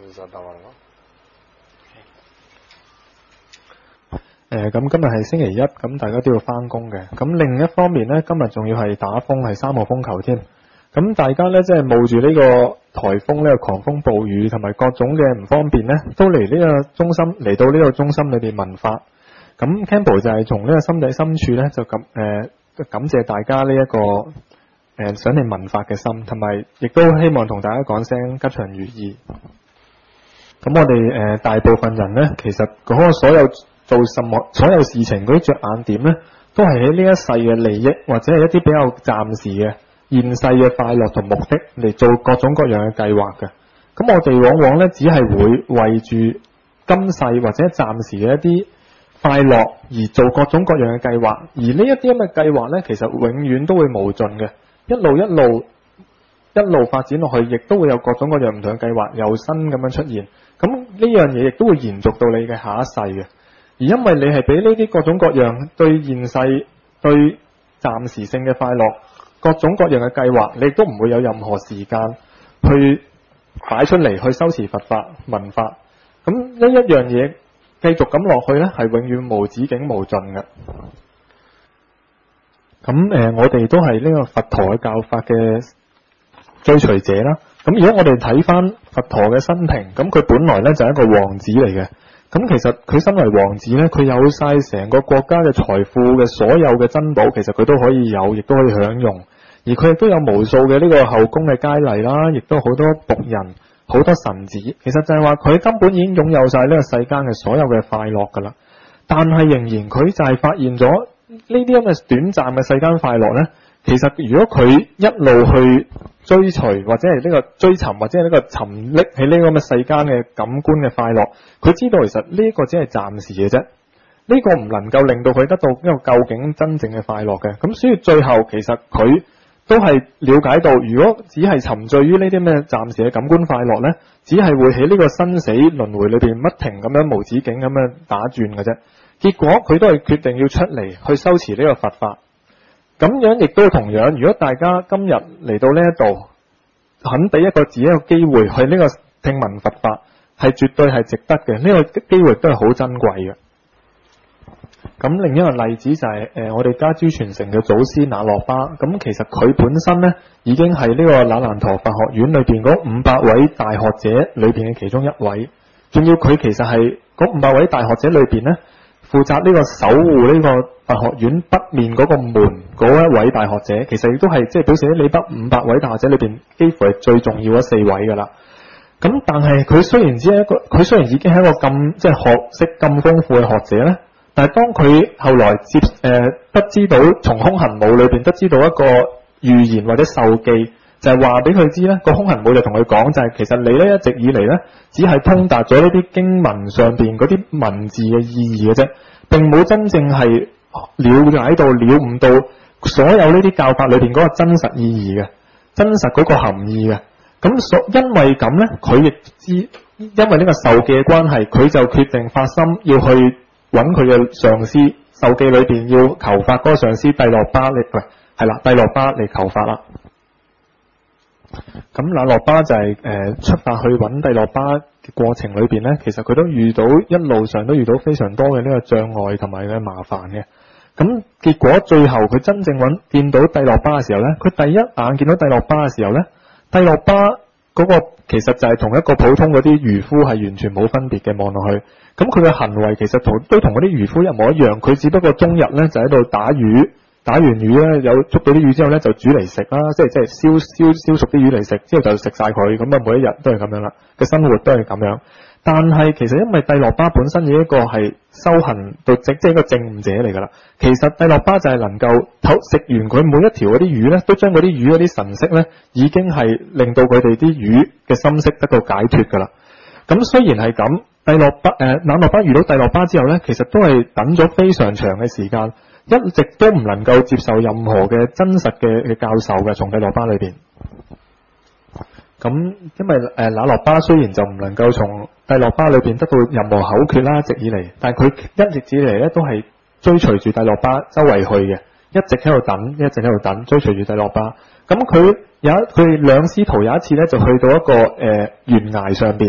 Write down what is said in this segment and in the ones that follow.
就答案咯。 咁今日係星期一，咁大家都要翻工嘅。咁另一方面呢，今日仲要係打風，係3號風球添。咁大家呢，即係冒住呢個颱風呢個狂風暴雨同埋各種嘅唔方便呢，都嚟到呢個中心裏邊問法。咁 Campbell 就係從呢個心底深處呢，就感謝大家呢一個想嚟問法嘅心，同埋亦都希望同大家講聲吉祥如意。咁我哋大部分人呢，其實嗰個所有事情嗰啲着眼點呢，都係喺呢一世嘅利益，或者係一啲比較暫時嘅現世嘅快樂同目的嚟做各種各樣嘅計劃嘅。咁我哋往往呢，只係會為住今世或者暫時嘅一啲快樂而做各種各樣嘅計劃，而呢一啲咁嘅計劃呢，其實永遠都會無盡嘅，一路發展落去，亦都會有各種各樣唔同嘅計劃又新咁樣出現。咁呢樣嘢亦都會延續到你嘅下一世嘅。而因為你係俾呢啲各種各樣對現世、對暫時性嘅快樂、各種各樣嘅計劃，你亦都唔會有任何時間去擺出嚟去修持佛法、聞法。咁呢一樣嘢繼續咁落去呢，係永遠無止境無盡嘅。咁我哋都係呢個佛陀嘅教法嘅追隨者啦。咁如果我哋睇翻佛陀嘅生平，咁佢本來呢就係一個王子嚟嘅。咁其實佢身為王子呢，佢有晒成個國家嘅財富嘅所有嘅珍寶，其實佢都可以有，亦都可以享用。而佢亦都有無數嘅呢個後宮嘅佳麗啦，亦都好多僕人、好多臣子。其實就係話佢根本已經擁有晒呢個世間嘅所有嘅快樂噶啦。但係仍然佢就係發現咗呢啲咁嘅短暫嘅世間快樂呢，其實如果佢一路去追隨或者係呢個追尋或者係呢個沉溺喺呢個咁嘅世間嘅感官嘅快樂，佢知道其實呢個只係暫時嘅啫，呢個唔能夠令到佢得到呢個究竟真正嘅快樂嘅。咁所以最後其實佢都係了解到，如果只係沉醉於呢啲咩暫時嘅感官快樂呢，只係會喺呢個生死輪迴裏邊不停咁樣無止境咁樣打轉嘅啫。結果佢都係決定要出嚟去修持呢個佛法。咁樣亦都同樣，如果大家今日嚟到呢一度，肯俾一個自己一個機會去呢個聽聞佛法，係絕對係值得嘅。呢個機會都係好珍貴嘅。咁另一個例子就係我哋家珠傳承嘅祖師那洛巴。咁其實佢本身呢已經係呢個那蘭陀佛學院裏邊嗰500位大學者裏邊嘅其中一位。仲要佢其實係嗰500位大學者裏邊呢，負責呢個守護呢個佛學院北面嗰個門嗰一位大學者，其實亦都係即係表示喺你北500位大學者裏邊，幾乎係最重要嗰4位噶啦。咁但係佢雖然已經係一個咁即係學識咁豐富嘅學者咧，但係當佢後來得知到從空行母裏邊得知到一個預言或者授記，就係話俾佢知咧，個空行母就同佢講就係其實你咧一直以嚟咧只係通達咗呢啲經文上邊嗰啲文字嘅意義嘅啫，並冇真正係了解到了悟到所有呢啲教法裏邊嗰個真實意義嘅，真實嗰個含義嘅。咁因為咁咧，佢亦知因為呢個授記嘅關係，佢就決定發心要去揾佢嘅上司，授記裏邊要求法嗰個上司帝洛巴嚟求法啦。咁那洛巴就係出發去揾帝洛巴嘅過程裏邊呢，其實佢都一路上都遇到非常多嘅呢個障礙同埋嘅麻煩嘅。咁結果最後佢真正見到帝洛巴嘅時候呢，佢第一眼見到帝洛巴嘅時候呢，帝洛巴嗰個其實就係同一個普通嗰啲漁夫係完全冇分別嘅，望落去。咁佢嘅行為其實都同嗰啲漁夫一模一樣，佢只不過終日呢就喺度打魚。打完魚咧，有捉到啲魚之後咧，就煮嚟食啦，即係燒熟啲魚嚟食，之後就食晒佢，咁啊每一日都係咁樣啦，嘅生活都係咁樣。但係其實因為帝洛巴本身嘅一個係修行到即係一個證悟者嚟噶啦，其實帝洛巴就係能夠食完佢每一條嗰啲魚咧，都將嗰啲魚嗰啲神識咧，已經係令到佢哋啲魚嘅心識得到解脫噶啦。咁雖然係咁，那洛巴遇到帝洛巴之後咧，其實都係等咗非常長嘅時間。一直都唔能夠接受任何嘅真實嘅教授嘅，從帝洛巴裏邊。咁因為那洛巴雖然就唔能夠從帝洛巴裏邊得到任何口訣啦，一直以嚟，但係佢一直以嚟咧都係追隨住帝洛巴周圍去嘅，一直喺度等，追隨住帝洛巴。咁佢哋兩師徒有一次咧就去到一個懸崖上邊。咁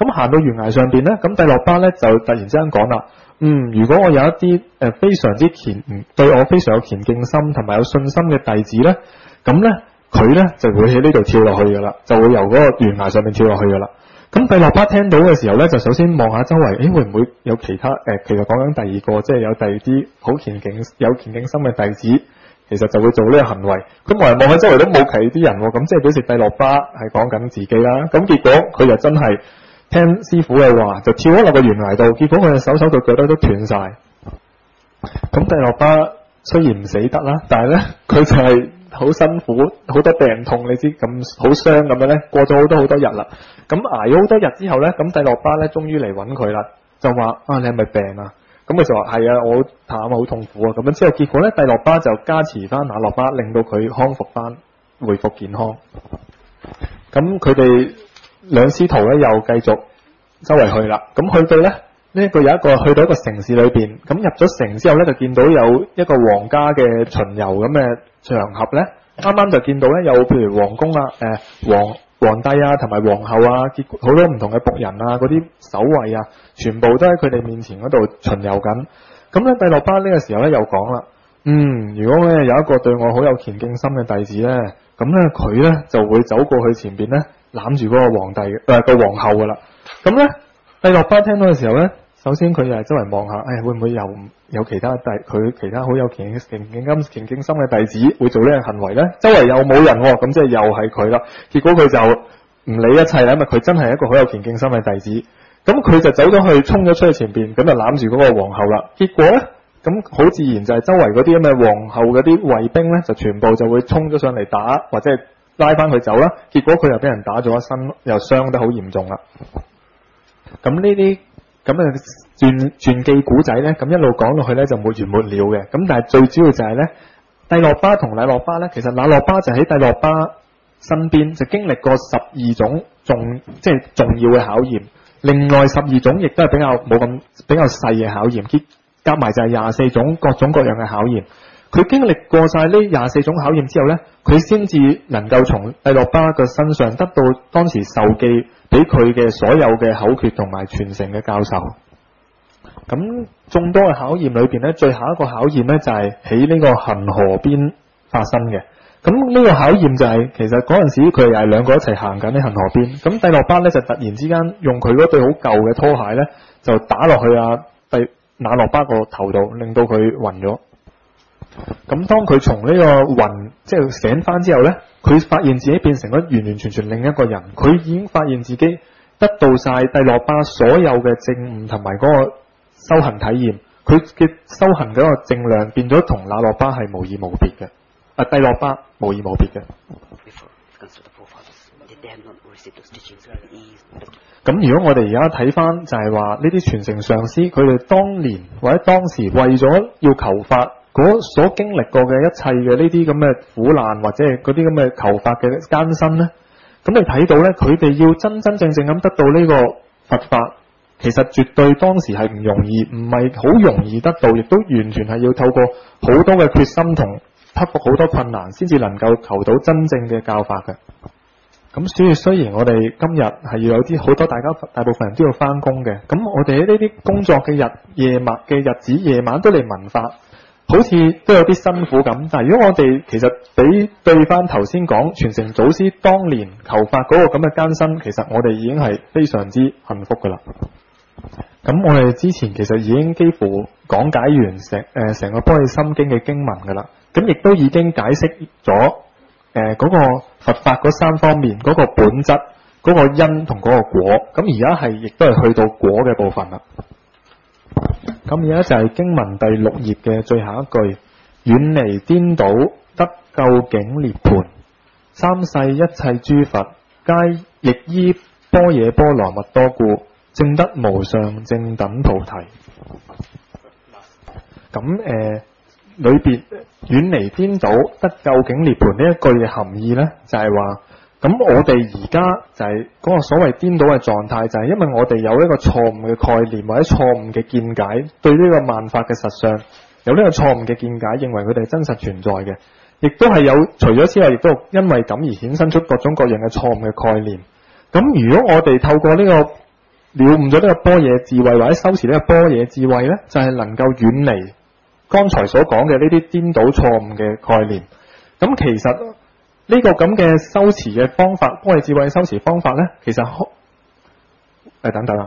咁行到懸崖上邊咧，咁帝洛巴咧就突然之間講啦，如果我有一啲非常之對我非常有虔敬心同埋有信心嘅弟子咧，咁咧佢咧就會喺呢度跳落去噶啦，就會由嗰個懸崖上面跳落去噶啦。咁帝洛巴聽到嘅時候咧，就首先望下周圍，會唔會有其他其實講緊第二個，即係有第二啲好有虔敬心嘅弟子，其實就會做呢個行為。佢望嚟望去周圍都冇其他啲人，咁即係表示帝洛巴係講緊自己啦。咁結果佢就真係聽師傅嘅話，就跳咗落個懸崖度，結果佢嘅手腳腳都斷晒。咁帝洛巴雖然唔死得啦，但係咧佢就係好辛苦，好多病痛，你知咁好傷咁樣咧，過咗好多日啦。咁挨咗好多日之後咧，咁帝洛巴咧終於嚟揾佢啦，就話你係咪病啊？咁佢就話係啊，我好慘好痛苦啊。咁樣之後結果咧，帝洛巴就加持翻那洛巴，令到佢康復翻，恢復健康。咁佢哋兩師徒咧又繼續周圍去啦。咁去到咧呢個有一個去到一個城市裏邊，咁入咗城之後咧，就見到有一個皇家嘅巡遊咁嘅場合咧，啱啱就見到咧有譬如皇宮啊、皇帝啊同埋皇后啊，好多唔同嘅僕人啊，嗰啲守衛啊，全部都喺佢哋面前嗰度巡遊緊。咁咧帝洛巴呢個時候咧又講啦，如果咧有一個對我好有虔敬心嘅弟子咧，咁咧佢咧就會走過去前邊咧攬住嗰個皇帝個皇后噶啦。咁咧帝洛巴聽到嘅時候咧，首先佢又係周圍望下，會唔會有其他佢其他好有虔敬心嘅弟子會做呢個行為咧？周圍又冇人喎，咁即係又係佢啦。結果佢就唔理一切啦，因為佢真係一個好有虔敬心嘅弟子。咁佢就走咗去，衝咗出去前邊，咁就攬住嗰個皇后啦。結果咧，咁好自然就係周圍嗰啲咁嘅皇后嗰啲衛兵咧，就全部就會衝咗上嚟打，或者係拉翻佢走啦。結果佢又俾人打咗一身，又傷得好嚴重啦。咁呢啲咁嘅傳記古仔咧，咁一路講落去咧就沒完沒了嘅。咁但係最主要就係咧，帝洛巴同那洛巴咧，其實那洛巴就喺帝洛巴身邊，就經歷過12種即係重要嘅考驗。另外12種亦都係比較細嘅考驗，夾埋就係24種各種各樣嘅考驗。佢經歷過晒呢24種考驗之後咧，佢先至能夠從帝洛巴嘅身上得到當時受記俾佢嘅所有嘅口訣同埋傳承嘅教授。咁眾多嘅考驗裏邊咧，最後一個考驗咧就係喺呢個恒河邊發生嘅。咁呢個考驗就係、其實嗰陣時佢又係兩個一齊行緊喺恒河邊。咁帝洛巴咧就突然之間用佢嗰對好舊嘅拖鞋咧，就打落去那洛巴個頭度，令到佢暈咗。咁當佢從呢個暈即係醒翻之後咧，佢發現自己變成咗完完全全另一個人。佢已經發現自己得到晒帝洛巴所有嘅證悟同埋嗰個修行體驗，佢嘅修行嗰個正量變咗同那洛巴係無異無別嘅。帝洛巴無異無別嘅。咁如果我哋而家睇翻就係話呢啲傳承上師，佢哋當年或者當時為咗要求法所經歷過嘅一切嘅呢啲咁嘅苦難或者係嗰啲咁嘅求法嘅艱辛咧，咁你睇到咧，佢哋要真真正正咁得到呢個佛法，其實絕對當時係唔容易，唔係好容易得到，亦都完全係要透過好多嘅決心同克服好多困難，先至能夠求到真正嘅教法嘅。咁所以雖然我哋今日係要有啲好多大部分人都要翻工嘅，咁我哋喺呢啲工作嘅日子夜晚都嚟聞法，好似都有啲辛苦咁。但係如果我哋其實對翻頭先講傳承祖師當年求法嗰個咁嘅艱辛，其實我哋已經係非常之幸福噶啦。咁我哋之前其實已經幾乎講解完成個般若心經嘅經文噶啦，咁亦都已經解釋咗嗰個佛法嗰3方面，嗰個本質、嗰個因同嗰個果。咁而家亦都係去到果嘅部分啦。咁而家就係經文第6頁嘅最後一句：遠離顛倒，得究竟涅槃。三世一切諸佛，皆亦依般若波羅蜜多故，證得無上正等菩提。咁裏邊遠離顛倒，得究竟涅槃呢一句嘅含義呢，就係話，咁我哋而家就係嗰個所謂顛倒嘅狀態，就係因為我哋有一個錯誤嘅概念或者錯誤嘅見解，對呢個萬法嘅實相有呢個錯誤嘅見解，認為佢哋真實存在嘅，亦都係有除咗之外，亦都因為咁而衍生出各種各樣嘅錯誤嘅概念。咁如果我哋透過呢個了悟咗呢個般若智慧或者修持呢個般若智慧咧，就係能夠遠離剛才所講嘅呢啲顛倒錯誤嘅概念。咁其實呢個咁嘅修持嘅方法，般若智慧嘅修持方法咧，其實等等啊。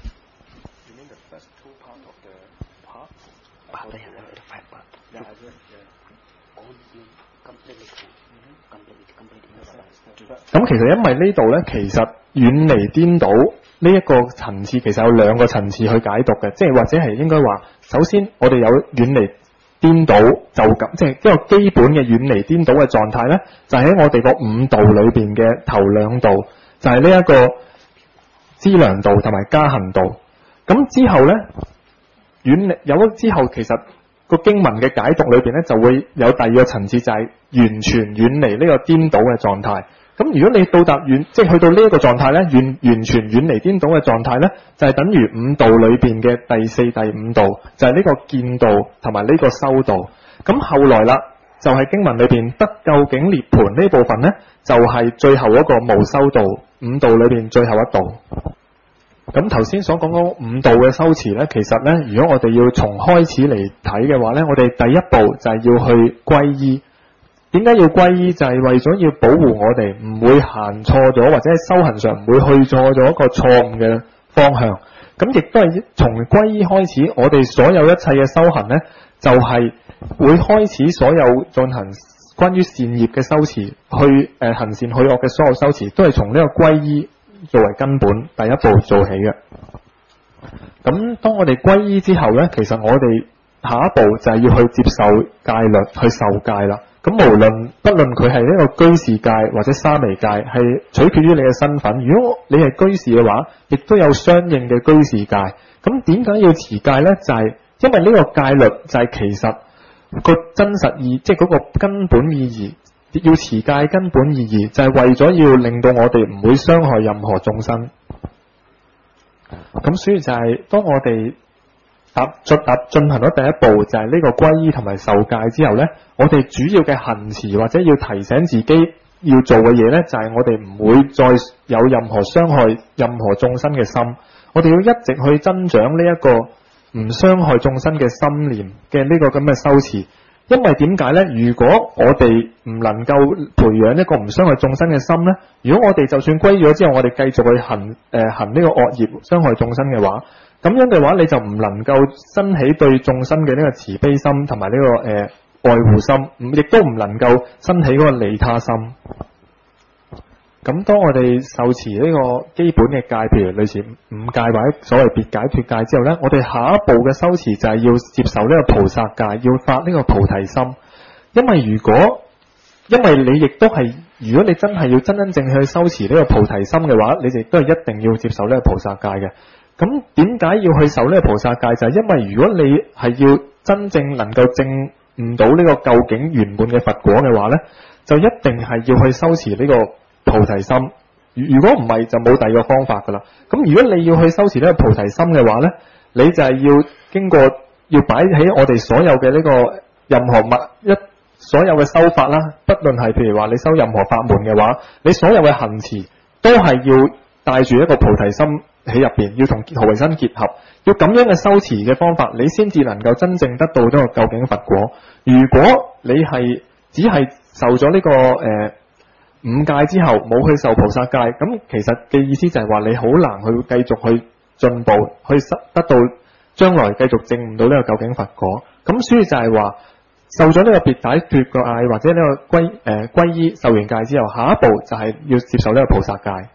咁其實因為呢度咧，其實遠離顛倒呢一個層次，其實有兩個層次去解讀嘅，即係或者係應該話，首先我哋有遠離顛倒就咁，即係一個基本嘅遠離顛倒嘅狀態咧，就喺我哋個五道裏邊嘅頭兩道，就係呢一個資糧道同埋加行道。咁之後咧，遠離有咗之後，其實個經文嘅解讀裏邊咧，就會有第二個層次，就係完全遠離呢個顛倒嘅狀態。咁如果你到達即係去到呢一個狀態咧，完全遠離顛倒嘅狀態咧，就係等於五道裏邊嘅第四、第五道，就係呢個見道同埋呢個修道。咁後來啦，就係經文裏邊得究竟涅槃呢部分咧，就係最後一個無修道，五道裏邊最後一道。咁頭先所講嗰五道嘅修持咧，其實咧，如果我哋要從開始嚟睇嘅話咧，我哋第一步就係要去歸依。點解要歸依？就係為咗要保護我哋唔會行錯咗，或者喺修行上唔會去錯咗一個錯誤嘅方向。咁亦都係從歸依開始，我哋所有一切嘅修行咧，就係會開始所有進行關於善業嘅修持，去行善去惡嘅所有修持，都係從呢個歸依作為根本第一步做起嘅。咁當我哋歸依之後咧，其實我哋下一步就係要去接受戒律，去受戒啦。咁不論佢係一個居士戒或者沙彌戒，係取決於你嘅身份。如果你係居士嘅話，亦都有相應嘅居士戒。咁點解要持戒呢？就係因為呢個戒律就係其實個真實意，即係嗰個根本意義。要持戒根本意義就係為咗要令到我哋唔會傷害任何眾生。咁所以就係當我哋進行咗第一步，就係呢個歸依同埋受戒之後呢，我哋主要嘅行持或者要提醒自己要做嘅嘢呢，就係我哋唔會再有任何傷害任何眾生嘅心。我哋要一直去增長呢一個唔傷害眾生嘅心念嘅呢個咁嘅修持。因為點解呢？如果我哋唔能夠培養一個唔傷害眾生嘅心呢，如果我哋就算歸咗之後，我哋繼續去行呢個惡業傷害眾生嘅話，咁樣嘅話，你就唔能夠生起對眾生嘅呢個慈悲心同埋呢個愛護心，亦都唔能夠生起嗰個利他心。咁當我哋受持呢個基本嘅戒，譬如類似五戒或者所謂別解脫戒之後呢，我哋下一步嘅修持就係要接受呢個菩薩戒，要發呢個菩提心。因為你亦都係，如果你真係要真真正正去修持呢個菩提心嘅話，你亦都係一定要接受呢個菩薩戒嘅。咁點解要去受呢個菩薩戒？就係因為如果你係要真正能夠證悟到呢個究竟圓滿嘅佛果嘅話呢，就一定係要去修持呢個菩提心。如果唔係，就冇第二個方法噶啦。咁如果你要去修持呢個菩提心嘅話呢，你就係要經過要擺喺我哋所有嘅呢個任何所有嘅修法啦，不論係譬如話你修任何法門嘅話，你所有嘅行持都係要帶住一個菩提心喺入邊，要同何為身結合，要咁樣嘅修持嘅方法，你先至能夠真正得到呢個究竟佛果。如果你係只係受咗呢個五戒之後冇去受菩薩戒，咁其實嘅意思就係話你好難去繼續去進步，去得到將來繼續證悟到呢個究竟佛果。咁所以就係話受咗呢個別解脫個戒或者呢個歸依受完戒之後，下一步就係要接受呢個菩薩戒。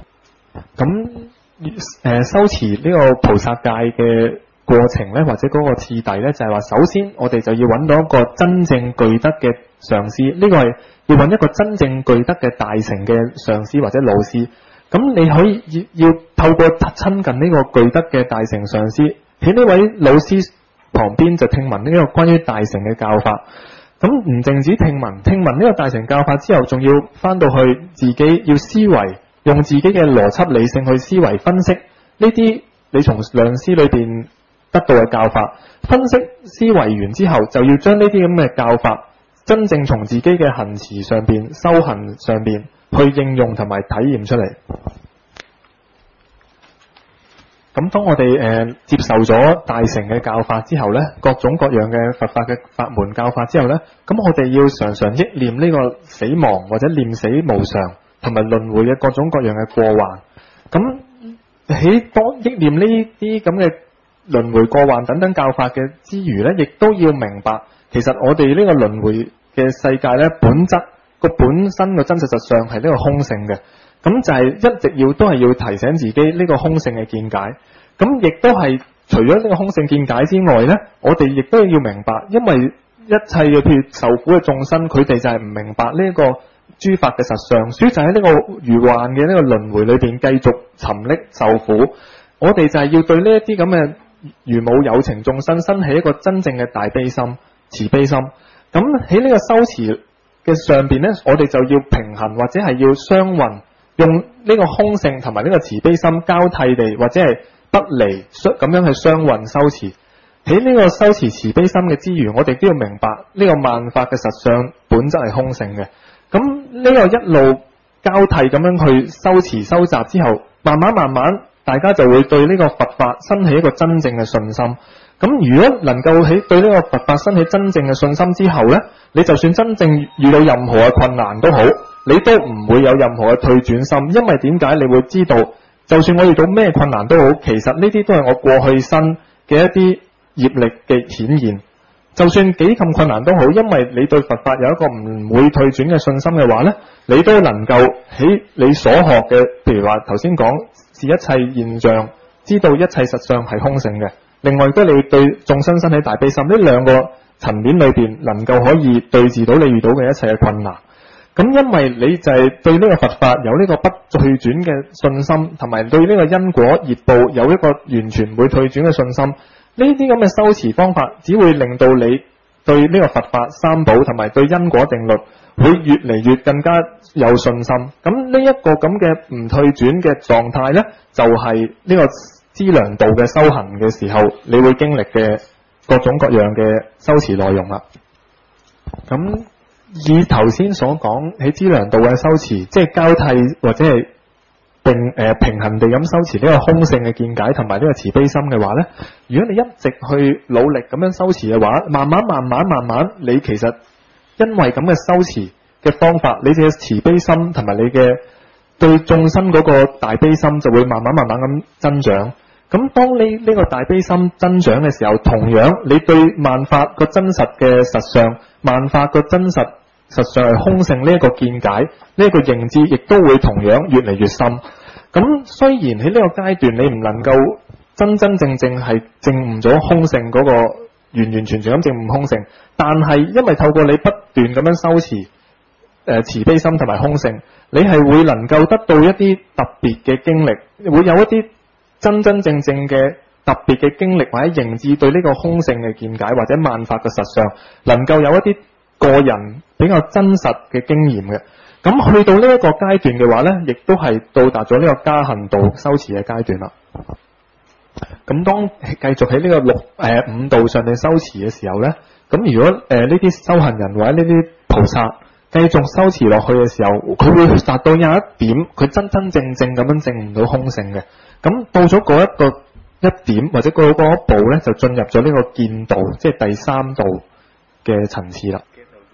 咁修持呢個菩薩戒嘅過程咧，或者嗰個次第咧，就係話首先我哋就要揾到一個真正具德嘅上師，呢個係要揾一個真正具德嘅大乘嘅上師或者老師。咁你可以要透過親近呢個具德嘅大乘上師，喺呢位老師旁邊就聽聞呢個關於大乘嘅教法。咁唔淨止聽聞呢個大乘教法之後，仲要翻到去自己要思維，用自己嘅邏輯理性去思維分析呢啲你從良師裏邊得到嘅教法，分析思維完之後，就要將呢啲咁嘅教法真正從自己嘅行持上邊、修行上邊去應用同埋體驗出嚟。 咁當我哋接受咗大乘嘅教法之後咧，各種各樣嘅佛法嘅法門教法之後咧，咁我哋要常常憶念呢個死亡或者念死無常同埋輪迴嘅各種各樣嘅過患。咁喺當憶念呢啲咁嘅輪迴過患等等教法嘅之餘咧，亦都要明白，其實我哋呢個輪迴嘅世界咧，本身個真實實相係呢個空性嘅。咁就係一直都係要提醒自己呢個空性嘅見解。咁亦都係除咗呢個空性見解之外咧，我哋亦都要明白，因為一切嘅譬如受苦嘅眾生，佢哋就係唔明白呢個諸法嘅實相，所以就喺呢個如幻嘅呢個輪迴裏邊繼續沉溺受苦。我哋就係要對呢一啲咁嘅如母有情眾生生起一個真正嘅大悲心、慈悲心。咁喺呢個修持嘅上邊咧，我哋就要平衡或者係要雙運，用呢個空性同埋呢個慈悲心交替地或者係不離咁樣去雙運修持。喺呢個修持慈悲心嘅之餘，我哋都要明白呢個萬法嘅實相本質係空性嘅。咁呢個一路交替咁樣去修持修習之後，慢慢大家就會對呢個佛法生起一個真正嘅信心。咁如果能夠喺對呢個佛法生起真正嘅信心之後呢，你就算真正遇到任何嘅困難都好，你都唔會有任何嘅退轉心。因為點解？你會知道，就算我遇到咩困難都好，其實呢啲都係我過去生嘅一啲業力嘅顯現。就算幾咁困難都好，因為你對佛法有一個唔會退轉嘅信心嘅話呢，你都能夠喺你所學嘅，譬如話頭先講是一切現象，知道一切實相係空性嘅。另外都你對眾生生起大悲心，呢兩個層面裏邊能夠可以對治到你遇到嘅一切嘅困難。咁因為你就係對呢個佛法有呢個不退轉嘅信心，同埋對呢個因果業報有一個完全唔會退轉嘅信心，呢啲咁嘅修持方法只會令到你對呢個佛法三寶同埋對因果定律會越嚟越更加有信心。咁呢一個咁嘅唔退轉嘅狀態呢，就係呢個資糧道嘅修行嘅時候，你會經歷嘅各種各樣嘅修持內容啦。咁以頭先所講喺資糧道嘅修持，即係交替或者係平衡地咁修持呢個空性嘅見解同埋呢個慈悲心嘅話呢，如果你一直去努力咁樣修持嘅話，慢慢，你其實因為咁嘅修持嘅方法，你嘅慈悲心同埋你嘅對眾生嗰個大悲心就會慢慢咁增長。咁當你呢個大悲心增長嘅時候，同樣你對萬法個真實嘅實相，萬法個真實實相係空性呢一個見解，呢一個認知亦都會同樣越嚟越深。咁雖然喺呢個階段你唔能夠真正係證悟咗空性嗰個完全咁證悟空性，但係因為透過你不斷咁樣修持慈悲心同埋空性，你係會能夠得到一啲特別嘅經歷，會有一啲真正嘅特別嘅經歷或者認知，對呢個空性嘅見解或者萬法嘅實相能夠有一啲個人比較真實嘅經驗嘅。咁去到呢一個階段嘅話呢，亦都係到達咗呢個加行道修持嘅階段啦。咁當繼續喺呢個五道上面修持嘅時候呢，咁如果呢啲修行人或者呢啲菩薩繼續修持落去嘅時候，佢會達到有一點佢真正咁樣證唔到空性嘅。咁到咗嗰一點或者嗰一步呢，就進入咗呢個見道，即係第三道嘅層次啦。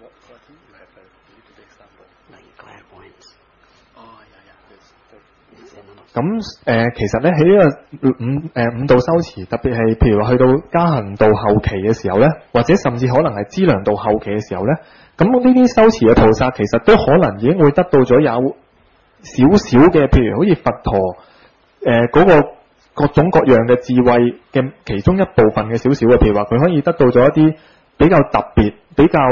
咁其實咧喺呢個五道修持，特別係譬如話去到加行道後期嘅時候咧，或者甚至可能係資糧道後期嘅時候咧，咁呢啲修持嘅菩薩其實都可能已經會得到咗有少少嘅，譬如好似佛陀嗰個各種各樣嘅智慧嘅其中一部分嘅少少嘅，譬如話佢可以得到咗一啲比較特別、比較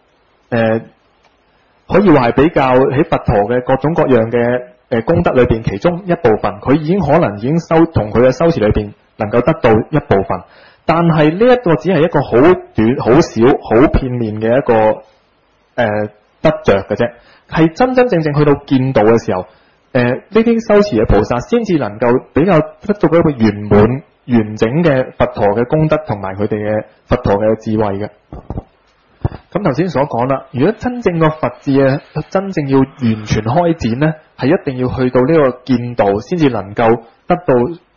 可以話係比較喺佛陀嘅各種各樣嘅功德裏邊其中一部分，佢可能已經同佢嘅修持裏邊能夠得到一部分，但係呢一個只係一個好短、好少、好片面嘅一個得着嘅啫，係真正去到見道嘅時候，呢啲修持嘅菩薩先至能夠比較得到一個圓滿完整嘅佛陀嘅功德同埋佢哋嘅佛陀嘅智慧嘅。咁頭先所講啦，如果真正個佛智啊，真正要完全開展呢，係一定要去到呢個見道先至能夠得到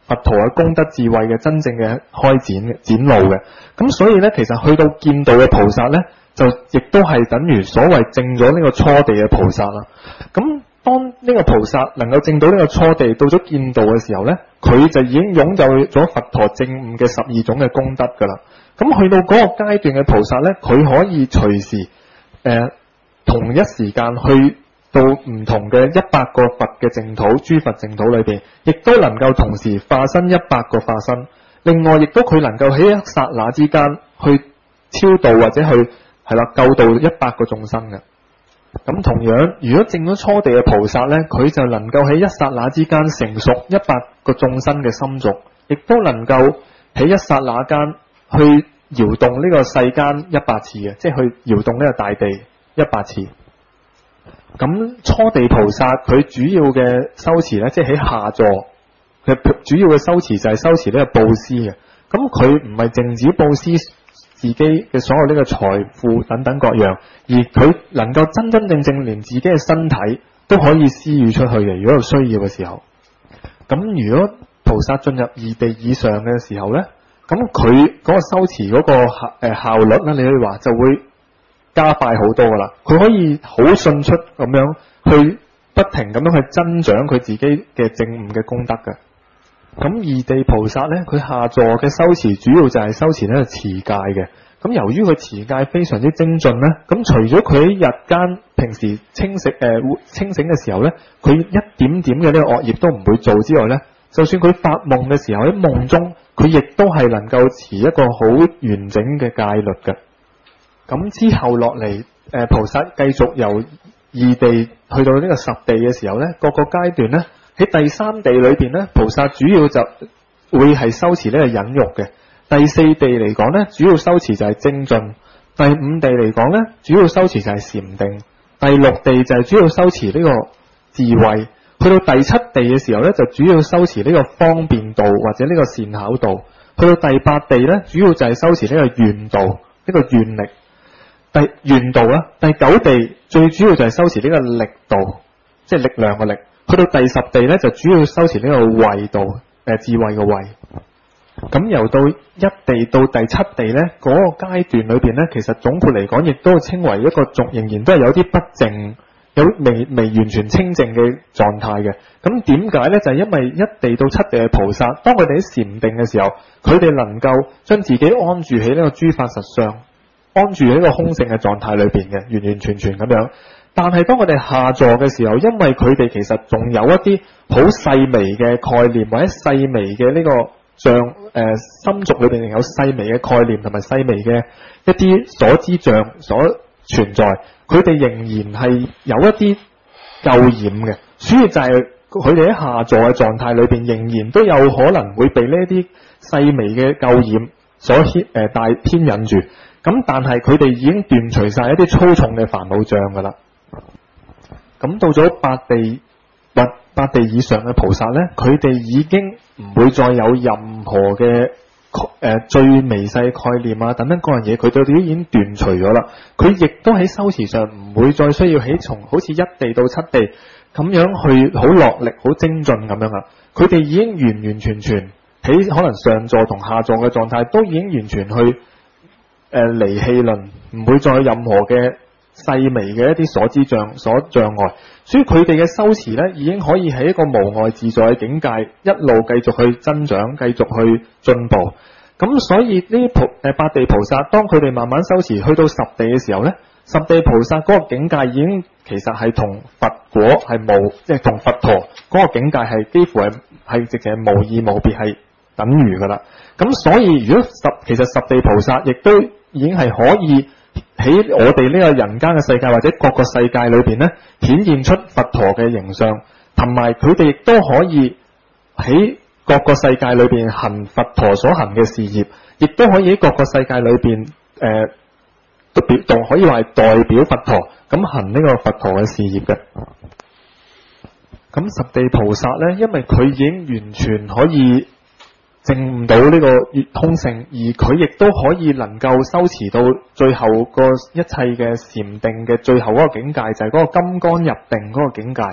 佛陀嘅功德智慧嘅真正嘅展露嘅。咁所以咧，其實去到見道嘅菩薩咧，就亦都係等於所謂證咗呢個初地嘅菩薩啦。咁當呢個菩薩能夠證到呢個初地，到咗見道嘅時候咧，佢就已經擁有咗佛陀證悟嘅12種嘅功德噶啦。咁去到嗰個階段嘅菩薩咧，佢可以隨時同一時間去到唔同嘅100個佛嘅淨土，諸佛淨土裏邊，亦都能夠同時化身100個化身。另外，亦都佢能夠喺一剎那之間去超度或者去救度100個眾生嘅。咁同樣，如果證咗初地嘅菩薩咧，佢就能夠喺一剎那之間成熟100個眾生嘅心續，亦都能夠喺一剎那間去搖動呢個世間100次嘅，即係去搖動呢個大地100次。咁初地菩薩佢主要嘅修持咧，即係喺下座，佢主要嘅修持就係修持呢個布施嘅。咁佢唔係淨止布施自己嘅所有呢個財富等等各樣，而佢能夠真真正正連自己嘅身體都可以施予出去嘅。如果有需要嘅時候，咁如果菩薩進入2地以上嘅時候咧，咁佢嗰個修持嗰個效率咧，你可以話就會加快好多噶啦。佢可以好迅速咁樣去不停咁樣去增長佢自己嘅證悟嘅功德嘅。咁2地菩薩咧，佢下座嘅修持主要就係修持呢個持戒嘅。咁由於佢持戒非常之精進咧，咁除咗佢喺日間平時清醒嘅時候咧，佢一點點嘅呢個惡業都唔會做之外咧，就算佢發夢嘅時候喺夢中，佢亦都係能夠持一個好完整嘅戒律嘅。咁之後落嚟，菩薩繼續由2地去到呢個10地嘅時候咧，各個階段咧，喺第3地裏邊咧，菩薩主要就會係修持呢個忍辱嘅。第4地嚟講咧，主要修持就係精進。第5地嚟講咧，主要修持就係禪定。第6地就係主要修持呢個智慧。去到第7地嘅時候咧，就主要修持呢個方便道或者呢個善巧道。去到第8地咧，主要就係修持呢個願道，呢個願力。願道啦。第9地最主要就係修持呢個力道，即係力量嘅力。去到第10地咧，就主要修持呢個慧道，智慧嘅慧。咁由到1地到第7地咧，嗰個階段裏邊咧，其實總括嚟講，亦都稱為一個仍然都係有啲不淨，有未完全清淨嘅狀態嘅。咁點解咧？就係因為1地到7地嘅菩薩，當佢哋喺禪定嘅時候，佢哋能夠將自己安住喺呢個諸法實相，安住喺呢個空性嘅狀態裏邊嘅，完完全全咁樣。但係當我哋下座嘅時候，因為佢哋其實仲有一啲好細微嘅概念，或者細微嘅呢個心續裏邊仍有細微嘅概念同埋細微嘅一啲所知障所存在，佢哋仍然係有一啲垢染嘅，所以就係佢哋喺下座嘅狀態裏邊，仍然都有可能會被呢一啲細微嘅垢染所牽引住。咁但係佢哋已經斷除晒一啲粗重嘅煩惱障噶啦。咁到咗八地以上嘅菩薩咧，佢哋已經唔會再有任何嘅最微細概念啊等等嗰樣嘢，佢哋都已經斷除咗啦。佢亦都喺修持上唔會再需要從好似1地到7地咁樣去好落力、好精進咁樣啦。佢哋已經完完全全喺可能上座同下座嘅狀態，都已經完全去離氣論，唔會再有任何嘅細微嘅一啲所知障礙，所以佢哋嘅修持咧，已經可以喺一個無礙自在嘅境界，一路繼續去增長，繼續去進步。咁所以呢8地菩薩，當佢哋慢慢修持去到10地嘅時候咧，10地菩薩嗰個境界已經其實係同佛果係即係同佛陀嗰個境界係幾乎係直情係無異無別，係等於噶啦。咁所以如果其實10地菩薩亦都已經係可以喺我哋呢個人間嘅世界或者各個世界裏邊咧，顯現出佛陀嘅形象，同埋佢哋亦都可以喺各個世界裏邊行佛陀所行嘅事業，亦都可以喺各個世界裏邊可以話係代表佛陀咁行呢個佛陀嘅事業嘅。咁10地菩薩咧，因為佢已經完全可以證悟到呢個空性，而佢亦都可以能夠修持到最後個一切嘅禪定嘅最後嗰個境界，就係嗰個金剛入定嗰個境界。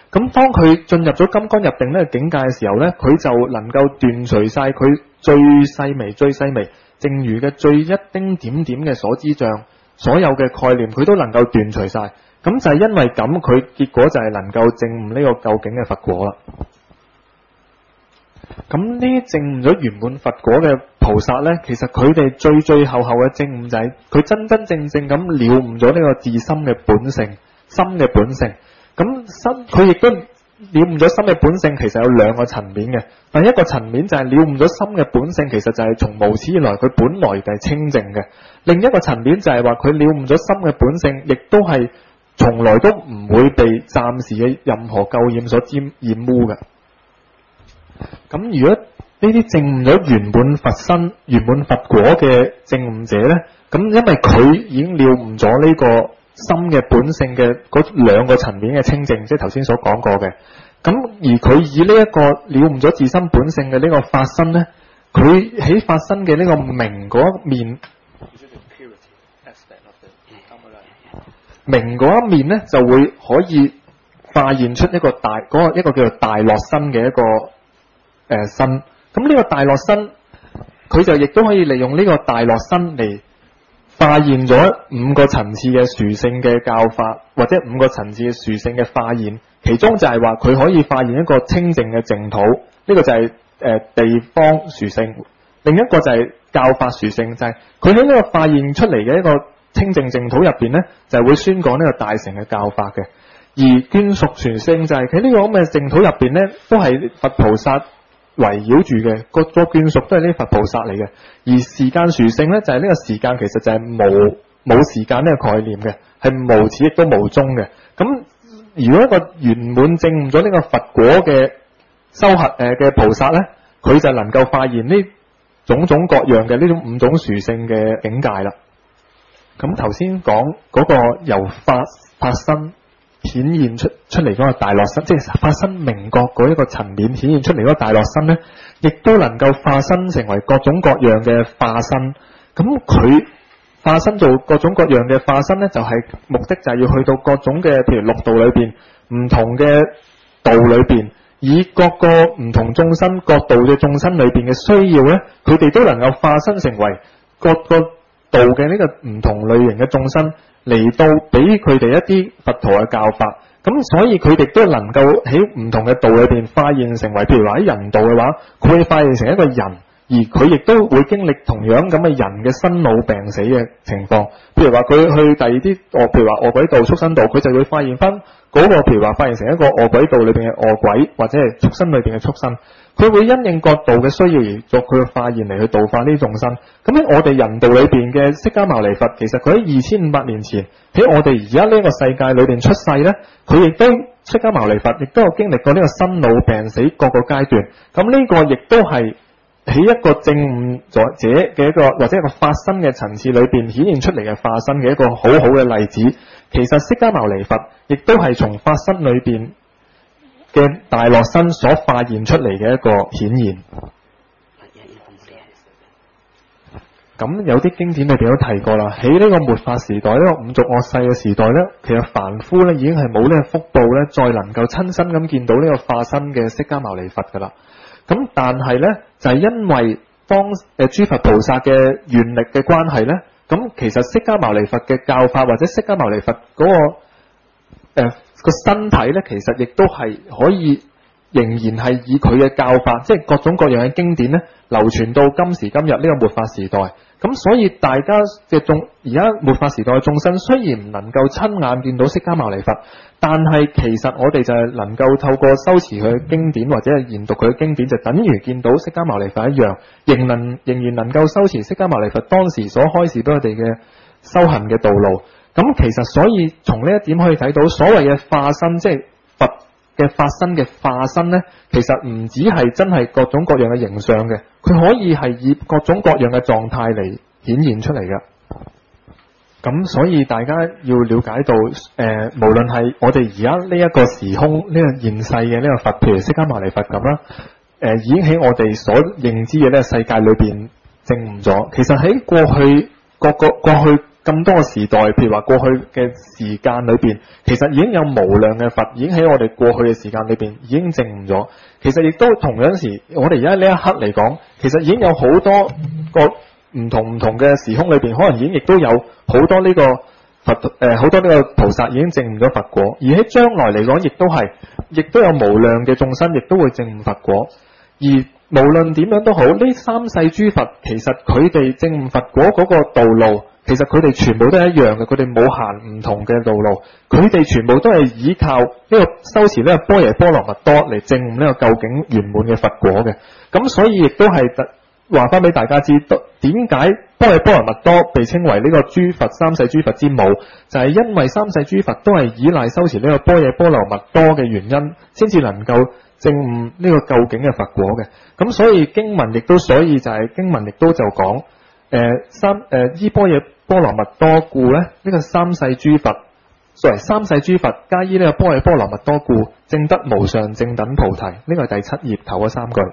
咁當佢進入咗金剛入定呢個境界嘅時候呢，佢就能夠斷除晒佢最細微正如嘅最一丁點點嘅所知障，所有嘅概念佢都能夠斷除晒。咁就係因為咁，佢結果就係能夠證悟呢個究竟嘅佛果啦。咁呢啲證悟咗圓滿佛果嘅菩薩呢，其實佢哋最後嘅證悟就係佢真正咁了悟咗呢個自心嘅本性，心嘅本性。咁心佢亦都了悟咗心嘅本性，其實有兩個層面嘅。第一個層面就係了悟咗心嘅本性，其實就係從無始以來佢本來就係清淨嘅。另一個層面就係話佢了悟咗心嘅本性，亦都係從來都唔會被暫時嘅任何垢染所染污嘅。咁如果呢啲證悟咗圓滿佛身、圓滿佛果嘅證悟者呢，咁因為佢已經了悟咗呢個心嘅本性嘅嗰兩個層面嘅清淨，即係頭先所講過嘅。咁而佢以呢一個了悟咗自身本性嘅呢個法身呢，佢喺法身嘅呢個明嗰一面，明嗰一面呢，就會可以化現出一個一個叫做大樂身嘅一個身。咁呢個大樂身，佢就亦都可以利用呢個大樂身嚟化現咗五個層次嘅殊勝嘅教法，或者五個層次嘅殊勝嘅化現。其中就係話佢可以化現一個清淨嘅淨土，呢個就係地方殊勝。另一個就係教法殊勝，就係佢喺呢個化現出嚟嘅一個清淨淨土入邊呢，就係會宣講呢個大乘嘅教法嘅。而眷屬殊勝就係喺呢個咁嘅淨土入邊呢，都係佛菩薩圍繞住嘅，個眷屬都係呢啲佛菩薩嚟嘅。而時間殊勝呢，就係呢個時間其實就係冇時間呢個概念嘅，係無始亦都無終嘅。咁如果一個圓滿證悟咗呢個佛果嘅修行嘅菩薩呢，佢就能夠發現呢種種各樣嘅呢種五種殊勝嘅境界啦。咁頭先講嗰個由法身顯現出嚟嗰個大樂身，即係法身明覺嗰一個層面顯現出嚟嗰個大樂身呢，亦都能夠化身成為各種各樣嘅化身。咁佢化身做各種各樣嘅化身呢，就係目的就係要去到各種嘅，譬如六道裏邊唔同嘅道裏邊，以各個唔同眾生各道嘅眾生裏邊嘅需要呢，佢哋都能夠化身成為各個道嘅呢個唔同類型嘅眾生，嚟到俾佢哋一啲佛陀嘅教法。咁所以佢哋都能夠喺唔同嘅道裏邊化現成為，譬如話喺人道嘅話，佢會化現成一個人，而佢亦都會經歷同樣咁嘅人嘅生老病死嘅情況。譬如話佢去第二啲譬如話餓鬼道、畜生道，佢就會化現翻嗰個，譬如話化現成一個餓鬼道裏邊嘅餓鬼，或者係畜生裏邊嘅畜生。佢會因應各道嘅需要而作佢嘅化現嚟去度化呢啲眾生。咁喺我哋人道裏邊嘅釋迦牟尼佛，其實佢喺2500年前喺我哋而家呢個世界裏邊出世呢，佢亦都釋迦牟尼佛亦都有經歷過呢個生老病死各個階段。咁呢個亦都係喺一個證悟者嘅一個或者一個法身嘅層次裏邊顯現出嚟嘅化身嘅一個好好嘅例子。其實釋迦牟尼佛亦都係從法身裏邊嘅大樂身所化現出嚟嘅一個顯現。咁有啲經典裏邊都提過啦，喺呢個末法時代，呢個五濁惡世嘅時代呢，其實凡夫呢已經係冇呢個福報呢，再能夠親身咁見到呢個化身嘅釋迦牟尼佛噶啦。咁但係呢，就係因為當諸佛菩薩嘅願力嘅關係呢，咁其實釋迦牟尼佛嘅教法或者釋迦牟尼佛嗰個身體呢，其實亦都係可以仍然係以佢嘅教法，即係各種各樣嘅經典呢，流傳到今時今日呢個末法時代。咁所以大家嘅而家末法時代嘅眾生雖然唔能夠親眼見到釋迦牟尼佛，但係其實我哋就係能夠透過修持佢嘅經典或者係研讀佢嘅經典，就等於見到釋迦牟尼佛一樣，仍然能夠修持釋迦牟尼佛當時所開示俾我哋嘅修行嘅道路。咁其實所以從呢一點可以睇到，所謂嘅化身，即係佛嘅法身嘅化身呢，其實唔止係真係各種各樣嘅形象嘅，佢可以係以各種各樣嘅狀態嚟顯現出嚟嘅。咁所以大家要了解到，無論係我哋而家呢一個時空呢個現世嘅呢個佛，譬如釋迦牟尼佛咁啦，已經喺我哋所認知嘅呢個世界裏邊證悟咗。其實喺過去咁多個時代，譬如話過去嘅時間裏邊，其實已經有無量嘅佛已經喺我哋過去嘅時間裏邊已經證悟咗。其實亦都同樣時，我哋而家呢一刻嚟講，其實已經有好多個唔同嘅時空裏邊，可能已經亦都有好多呢個佛好多呢個菩薩已經證悟咗佛果，而喺將來嚟講，亦都有無量嘅眾生亦都會證悟佛果。而無論點樣都好，呢三世諸佛其實佢哋證悟佛果嗰個道路，其實佢哋全部都係一樣嘅，佢哋冇行唔同嘅道路，佢哋全部都係依靠呢個修持呢個般若波羅蜜多嚟證悟呢個究竟圓滿嘅佛果嘅。咁所以亦都係話翻俾大家知，點解般若波羅蜜多被稱為呢個諸佛三世諸佛之母，就係因為三世諸佛都係依賴修持呢個般若波羅蜜多嘅原因，先至能夠證悟呢個究竟嘅佛果嘅。咁所以經文亦都就講依般若波羅蜜多故咧，呢個三世諸佛作為三世諸佛加依呢個般若波羅蜜多故，證得無上正等菩提。呢個係第7頁頭嗰3句。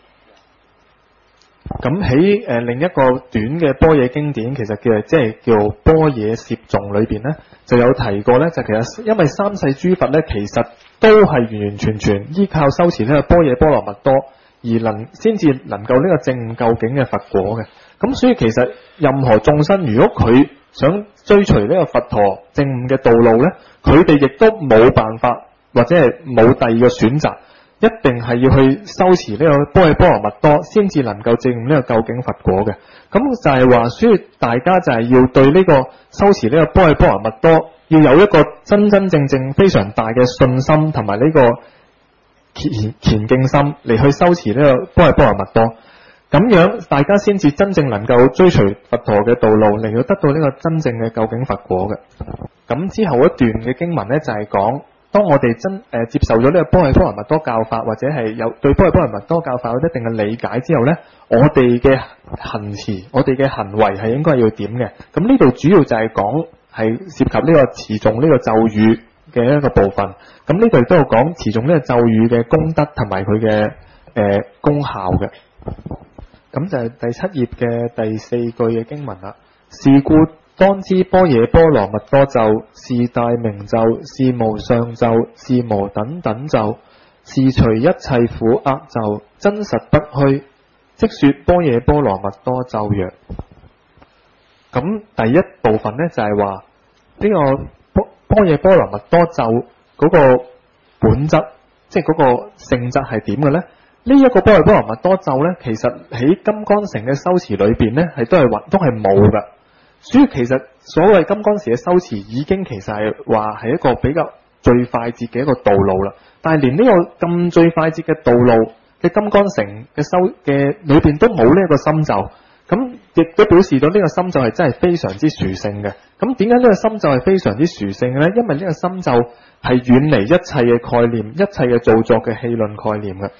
咁喺另一個短嘅般若經典，其實叫般若攝頌裏邊咧，就有提過咧，就其實因為三世諸佛咧，其實都係完完全全依靠修持呢個般若波羅蜜多，而先至能夠呢個證悟究竟嘅佛果嘅。咁所以其實任何眾生，如果佢想追隨呢個佛陀證悟嘅道路咧，佢哋亦都冇辦法或者係冇第二個選擇。一定係要去修持呢個般若波羅蜜多，先至能夠證悟呢個究竟佛果嘅。咁就係話，所以大家就係要對呢個修持呢個般若波羅蜜多，要有一個真真正正非常大嘅信心同埋呢個虔敬心嚟去修持呢個般若波羅蜜多。咁樣大家先至真正能夠追隨佛陀嘅道路，嚟到得到呢個真正嘅究竟佛果嘅。咁之後一段嘅經文呢，就係講，當我哋接受咗呢個般若波羅蜜多教法，或者係有對般若波羅蜜多教法有一定嘅理解之後呢，我哋嘅行持、我哋嘅行為係應該要點嘅。咁呢度主要就係講係涉及呢個持誦呢個咒語嘅一個部分。咁呢度亦都有講持誦呢個咒語嘅功德同埋佢嘅功效嘅。咁就係第7頁嘅第4句嘅經文啦。是故當知般若波羅蜜多咒是大明咒，是無上咒，是無等等咒，是除一切苦厄咒，真實不虛，即說般若波羅蜜多咒曰。咁第一部分呢，就係話呢個般若波羅蜜多咒嗰個本質，即係嗰個性質係點嘅呢？呢一個般若波羅蜜多咒呢，其實喺金剛乘嘅修持裏邊呢，都係冇噶。所以其實所謂金剛乘嘅修持已經其實係話係一個比較最快捷嘅一個道路啦。但係連呢個咁最快捷嘅道路嘅金剛乘嘅裏邊都冇呢一個心咒，咁亦都表示到呢個心咒係真係非常之殊勝嘅。咁點解呢個心咒係非常之殊勝嘅呢？因為呢個心咒係遠離一切嘅概念、一切嘅造作嘅戲論概念嘅。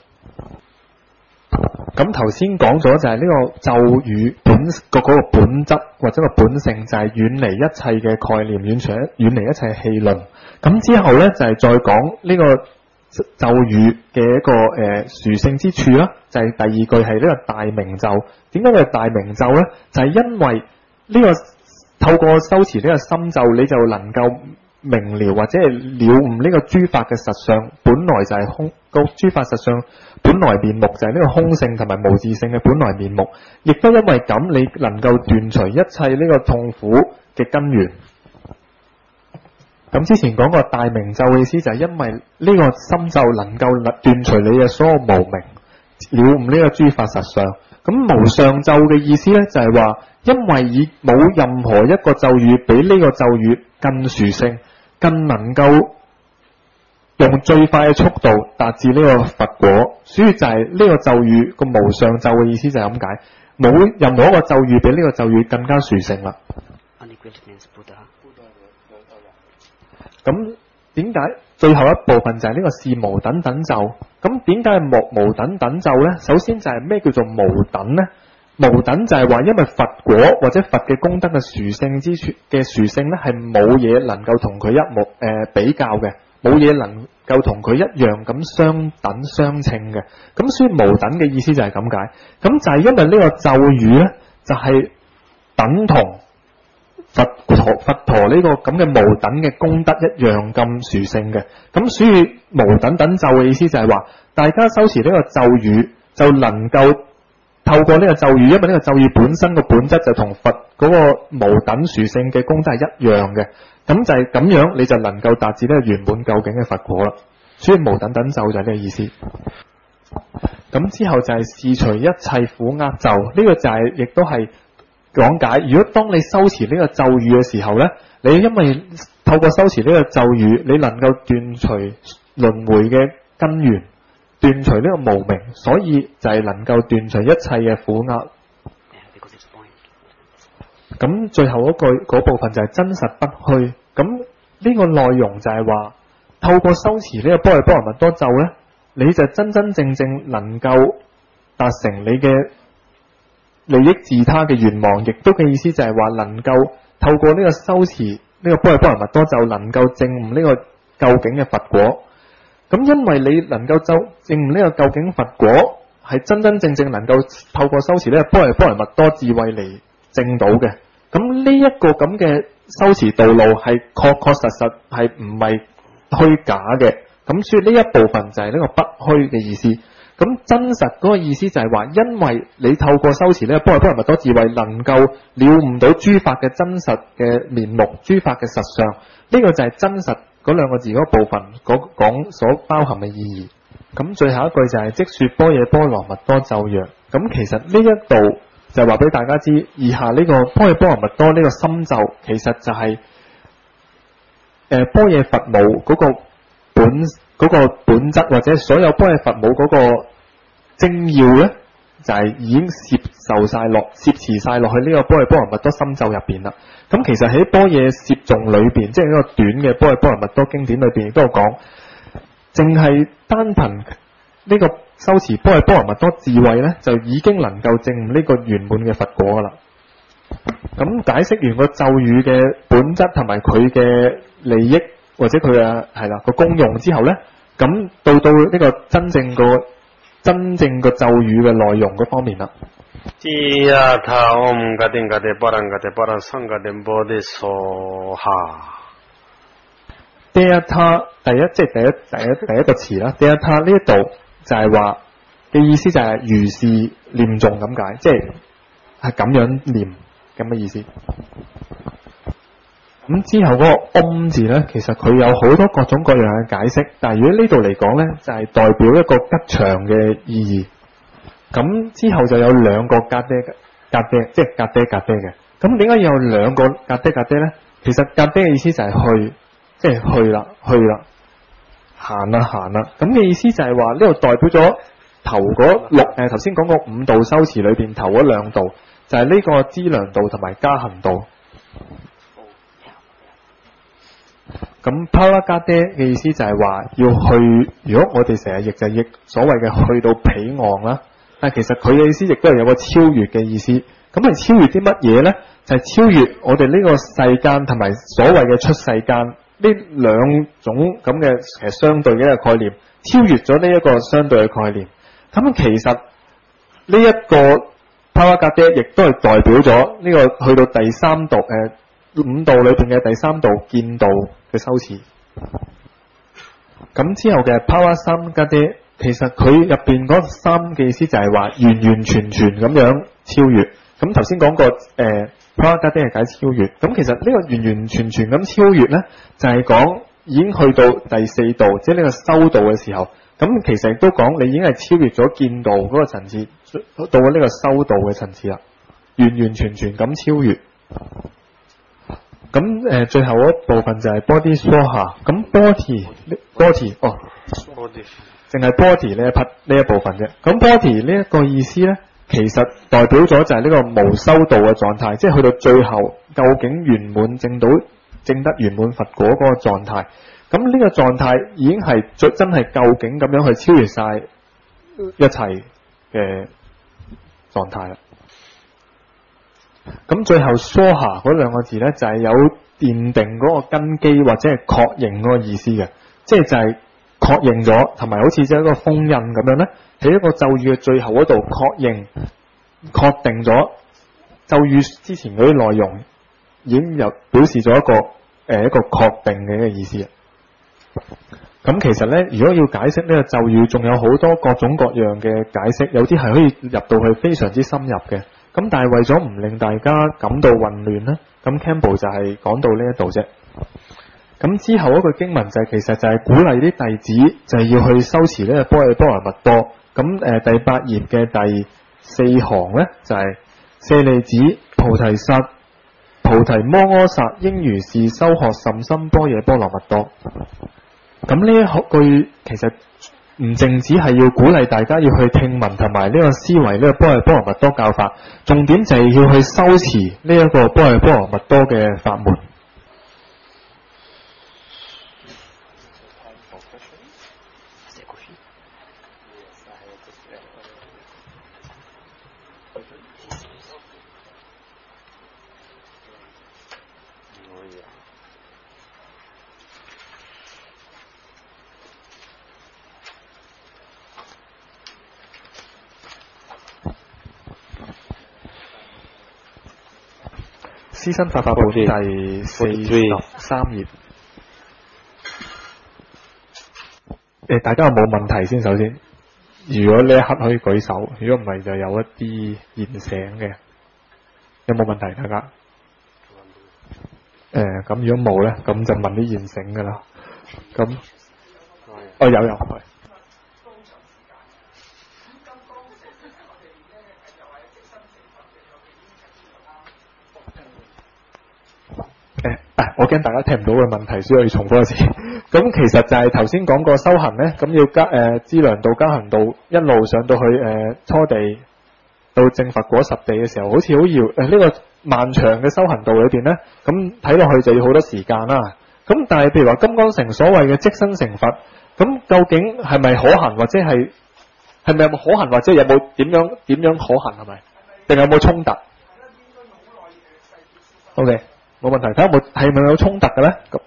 咁頭先講咗就係呢個咒語嗰個本質或者個本性，就係遠離一切嘅概念，遠離一切戲論。咁之後呢，就係再講呢個咒語嘅一個殊勝之處啦。就係第2句係呢個大明咒。點解佢係大明咒呢？就係因為呢個透過修持呢個心咒，你就能夠明了或者係了悟呢個諸法嘅實相，本來就係空。個諸法實相本來面目就係呢個空性同埋無自性嘅本來面目，亦都因為咁，你能夠斷除一切呢個痛苦嘅根源。咁之前講過大明咒嘅意思就係因為呢個心咒能夠斷除你嘅所有無明，了悟呢個諸法實相。咁無上咒嘅意思呢，就係話，因為冇任何一個咒語比呢個咒語更殊勝，更能夠用最快嘅速度達至呢個佛果，所以就係呢個咒語個無上咒嘅意思就係咁解，冇任何一個咒語比呢個咒語更加殊勝啦。咁點解最後一部分就係呢個是無等等咒？咁點解係無等等咒呢？首先就係咩叫做無等呢？無等就係話，因為佛果或者佛嘅功德嘅殊勝之處嘅殊勝呢，係冇嘢能夠同佢比較嘅。冇嘢能夠同佢一樣咁相等相稱嘅，咁所以無等嘅意思就係咁解。咁就係因為呢個咒語呢，就係等同佛陀呢個咁嘅無等嘅功德一樣咁殊勝嘅。咁所以無等等咒嘅意思就係話，大家修持呢個咒語就能夠透過呢個咒語，因為呢個咒語本身個本質就同佛嗰個無等殊勝嘅功德係一樣嘅。咁就係咁樣，你就能夠達至呢個圓滿究竟嘅佛果啦。所以無等等咒就係呢個意思。咁之後就係視除一切苦厄咒，呢個就係亦都係講解，如果當你修持呢個咒語嘅時候呢，你因為透過修持呢個咒語，你能夠斷除輪迴嘅根源，斷除呢個無明，所以就係能夠斷除一切嘅苦厄。咁最後嗰部分就係真實不虛。咁呢個內容就係話，透過修持呢個般若波羅蜜多咒呢，你就真真正正能夠達成你嘅利益自他嘅願望，亦都嘅意思就係話能夠透過呢個修持呢個般若波羅蜜多咒，能夠證悟呢個究竟嘅佛果。咁因為你能夠證悟呢個究竟佛果，係真真正正能夠透過修持呢個般若波羅蜜多智慧嚟證到嘅。咁呢一個咁嘅修持道路係確確實實係唔係虛假嘅。咁所以呢一部分就係呢個不虛嘅意思。咁真實嗰個意思就係話，因為你透過修持呢個般若波羅蜜多智慧，能夠了悟到諸法嘅真實嘅面目，諸法嘅實相。呢個就係真實嗰兩個字嗰部分講所包含嘅意義。咁最後一句就係即說般若波羅蜜多咒曰。咁其實呢一度就話俾大家知，以下呢個般若波羅蜜多呢個心咒，其實就係般若佛母嗰個本質，或者所有般若佛母嗰個精要咧，就係已經攝持晒落去呢個般若波羅蜜多心咒入邊啦。咁其實喺般若攝頌裏邊，即係呢個短嘅般若波羅蜜多經典裏邊，亦都有講，淨係單憑呢個修持般若波羅蜜多智慧咧，就已經能夠證悟呢個圓滿嘅佛果噶啦。咁解釋完個咒語嘅本質同埋佢嘅利益，或者佢嘅個功用之後咧，咁到呢個真正個咒語嘅內容嗰方面啦。第一個詞啦，第一他呢一度就係話嘅意思就係如是念誦咁解，即係咁樣念咁嘅意思。咁之後嗰個唵字咧，其實佢有好多各種各樣嘅解釋，但係如果呢度嚟講咧，就係代表一個吉祥嘅意義。咁之後就有兩個格爹，即係格爹嘅。咁點解有兩個格爹咧？其實格爹嘅意思就係去，即係去啦，行啦。咁嘅意思就係話呢度代表咗頭嗰頭先講過五道修持裏邊頭嗰兩道，就係呢個資糧道同埋加行道。咁 Paragade 嘅意思就係話要去，如果我哋成日譯就譯所謂嘅去到彼岸啦，但其實佢嘅意思亦都係有個超越嘅意思。咁係超越啲乜嘢呢？就係超越我哋呢個世間同埋所謂嘅出世間呢兩種咁嘅其實相對嘅一個概念，超越咗呢一個相對嘅概念。咁其實呢一個 Paragade 亦都係代表咗呢個去到第三道五道裏邊嘅第三道見道嘅修持。咁之後嘅 Parasamgade， 其實佢入邊嗰三嘅意思就係話完完全全咁樣超越。咁頭先講過Paragade 係解超越。咁其實呢個完完全全咁超越呢，就係講已經去到第四道，即係呢個修道嘅時候。咁其實亦都講你已經係超越咗見道嗰個層次，到咗呢個修道嘅層次啦，完完全全咁超越。咁最後嗰部分就係 body swaha。咁 body 淨係 body 呢一部分啫。咁 body 呢一個意思咧，其實代表咗就係呢個無修道嘅狀態，即係去到最後究竟圓滿證得圓滿佛果嗰個狀態。咁呢個狀態已經係真係究竟咁樣去超越晒一切嘅狀態啦。咁最後疏下嗰兩個字咧，就係有奠定嗰個根基或者係確認嗰個意思嘅，即係就係確認咗，同埋好似即係一個封印咁樣咧，喺一個咒語嘅最後嗰度確定咗咒語之前嗰啲內容， 已經有表示咗一個確定嘅一個意思啊。咁其實咧，如果要解釋呢個咒語，仲有好多各種各樣嘅解釋，有啲係可以入到去非常之深入嘅。咁但係為咗唔令大家感到混亂咧，咁 Campbell 就係講到呢一度啫。咁之後一個經文就係、其實就係鼓勵啲弟子就係要去修持呢個般若波羅蜜多。咁第8頁嘅第4行咧就係、舍利子，菩提薩、菩提摩訶薩應如是修學甚深般若波羅蜜多。咁呢一句其實唔淨止係要鼓勵大家要去聽聞同埋呢個思維呢個般若波羅蜜多教法，重點就係要去修持呢一個般若波羅蜜多嘅法門。獅身法法部第43頁。大家有冇問題先？首先，如果呢一刻可以舉手，如果唔係就有一啲現成嘅，有冇問題？大家？咁如果冇咧，咁就問啲現成㗎啦。咁，有。我驚大家聽唔到嘅問題，所以我要重複一次。咁其實就係頭先講過修行咧，咁要資糧道、加行道一路上到去初地到正佛果實地嘅時候，好似好遙呢個漫長嘅修行道裏邊咧，咁睇落去就要好多時間啦。咁但係譬如話金剛城所謂嘅即身成佛，咁究竟係咪可行，或者係咪有冇可行，或者有冇點樣可行，係咪？定有冇衝突 ？OK。冇問題，睇下係咪有衝突嘅咧？咁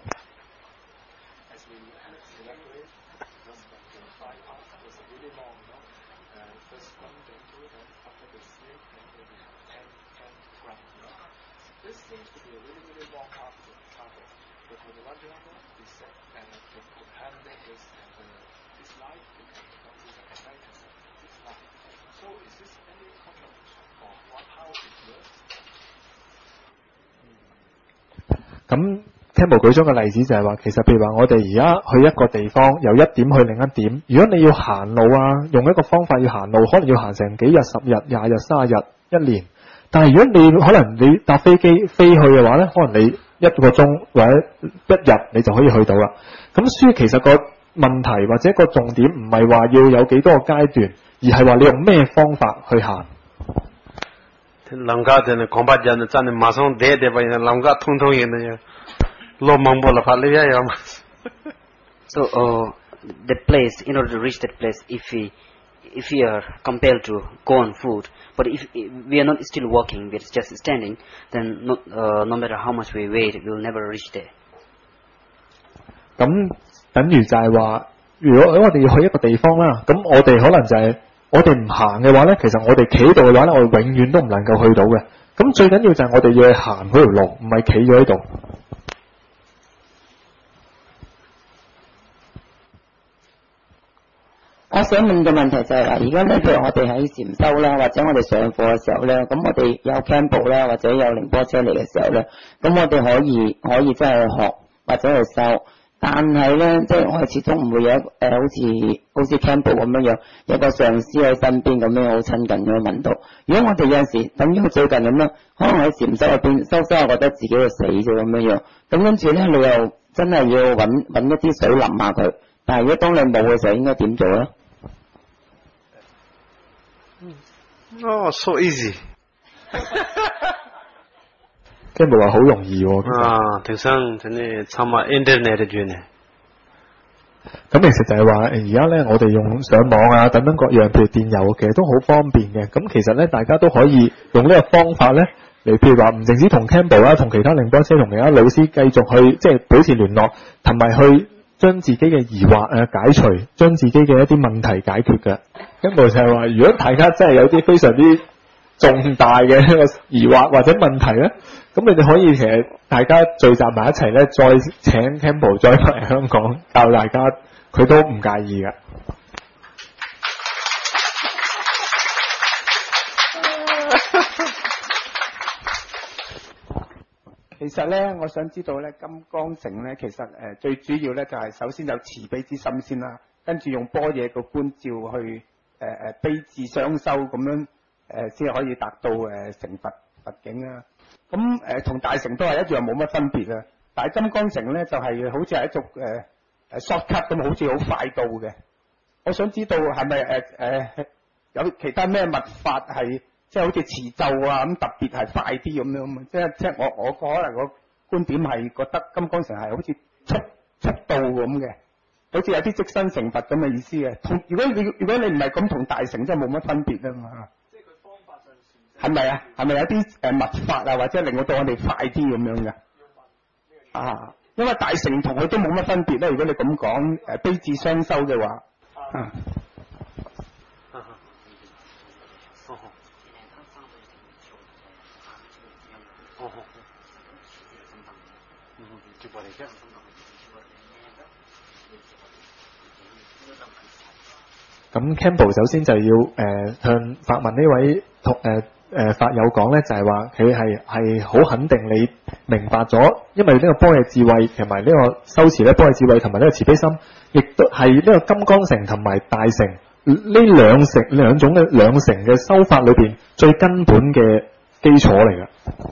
Campbell 舉咗個例子就係話，其實譬如話我哋而家去一個地方，由一點去另一點，如果你要行路啊，用一個方法要行路，可能要行成幾日、10日、20日、30日、1年。但係如果可能你搭飛機飛去嘅話咧，可能你1個鐘或者1日你就可以去到啦。咁所以其實個問題或者個重點唔係話要有幾多個階段，而係話你用咩方法去行。 लंका देने कॉम्बैट जाने चाने मासों दे भाई लंका थों ये नहीं लो मंगो लफा ले जाए हम. So the place, in order to reach that place, if we are compelled to go on foot, but if we are not still walking, we are just standing, then no matter how much we wait, we will never reach there. 咁等於就係話，如果我哋要去一個地方啦，咁我哋可能就係我哋唔行嘅話咧，其實我哋企喺度嘅話咧，我哋永遠都唔能夠去到嘅。咁最緊要就係我哋要去行嗰條路，唔係企咗喺度。 我想問嘅問題就係話，而家咧，譬如我哋喺禪修啦，或者我哋上課嘅時候咧，咁我哋有 Campbell 啦，或者有寧波車嚟嘅時候咧，咁我哋可以真係去學或者去修。但係咧，即係我哋始終唔會有好似 Campbell 咁樣有個上司喺身邊咁樣好親近咁樣問到。如果我哋有陣時等於最近咁樣，可能喺禪修入邊修，我覺得自己會死咗咁樣。咁跟住咧，你又真係要揾一啲水淋下佢。但係如果當你冇嘅時候，應該點做咧 Oh, so easy. Campbell 話好容易喎。 啊，平常真係參下 internet 轉嘅。 咁其實就係話，而家咧我哋用上網啊等等各樣，譬如電郵，其實都好方便嘅。咁其實咧，大家都可以用呢個方法咧嚟，譬如話唔淨止同 Campbell 啦，同其他寧波車同其他老師繼續去即係保持聯絡，同埋去將自己嘅疑惑解除，將自己嘅一啲問題解決嘅。Campbell就係話，如果大家真係有啲非常之重大嘅一個疑惑或者問題咧，咁你哋可以其實大家聚集埋一齊咧，再請 Campbell 再嚟香港教大家，佢都唔介意㗎。 其實咧，我想知道咧，金剛城咧，其實最主要咧就係首先有慈悲之心先啦，跟住用般若嘅觀照去悲智雙修咁樣先可以達到成佛境啊。咁同大乘都係一樣冇乜分別啊。但係金剛城咧就係好似係一種shortcut 咁，好似好快到嘅。我想知道係咪有其他咩密法係？即係好似持咒啊咁，特別係快啲咁樣啊！即係我可能個觀點係覺得金剛城係好似速度咁嘅，好似有啲即身成佛咁嘅意思嘅。如果你唔係咁，同大乘真係冇乜分別啊嘛。即係佢方法上係咪啊？係咪有啲密法啊，或者令到我哋快啲咁樣嘅？啊，因為大乘同佢都冇乜分別咧。如果你咁講悲智雙修嘅話， 咁 Campbell 首先就要向發問呢位法友講咧，就係話佢係好肯定你明白咗，因為呢個般若智慧同埋呢個修持咧，般若智慧同埋呢個慈悲心，亦都係呢個金剛乘同埋大乘呢兩種嘅兩乘嘅修法裏邊最根本嘅基礎嚟嘅。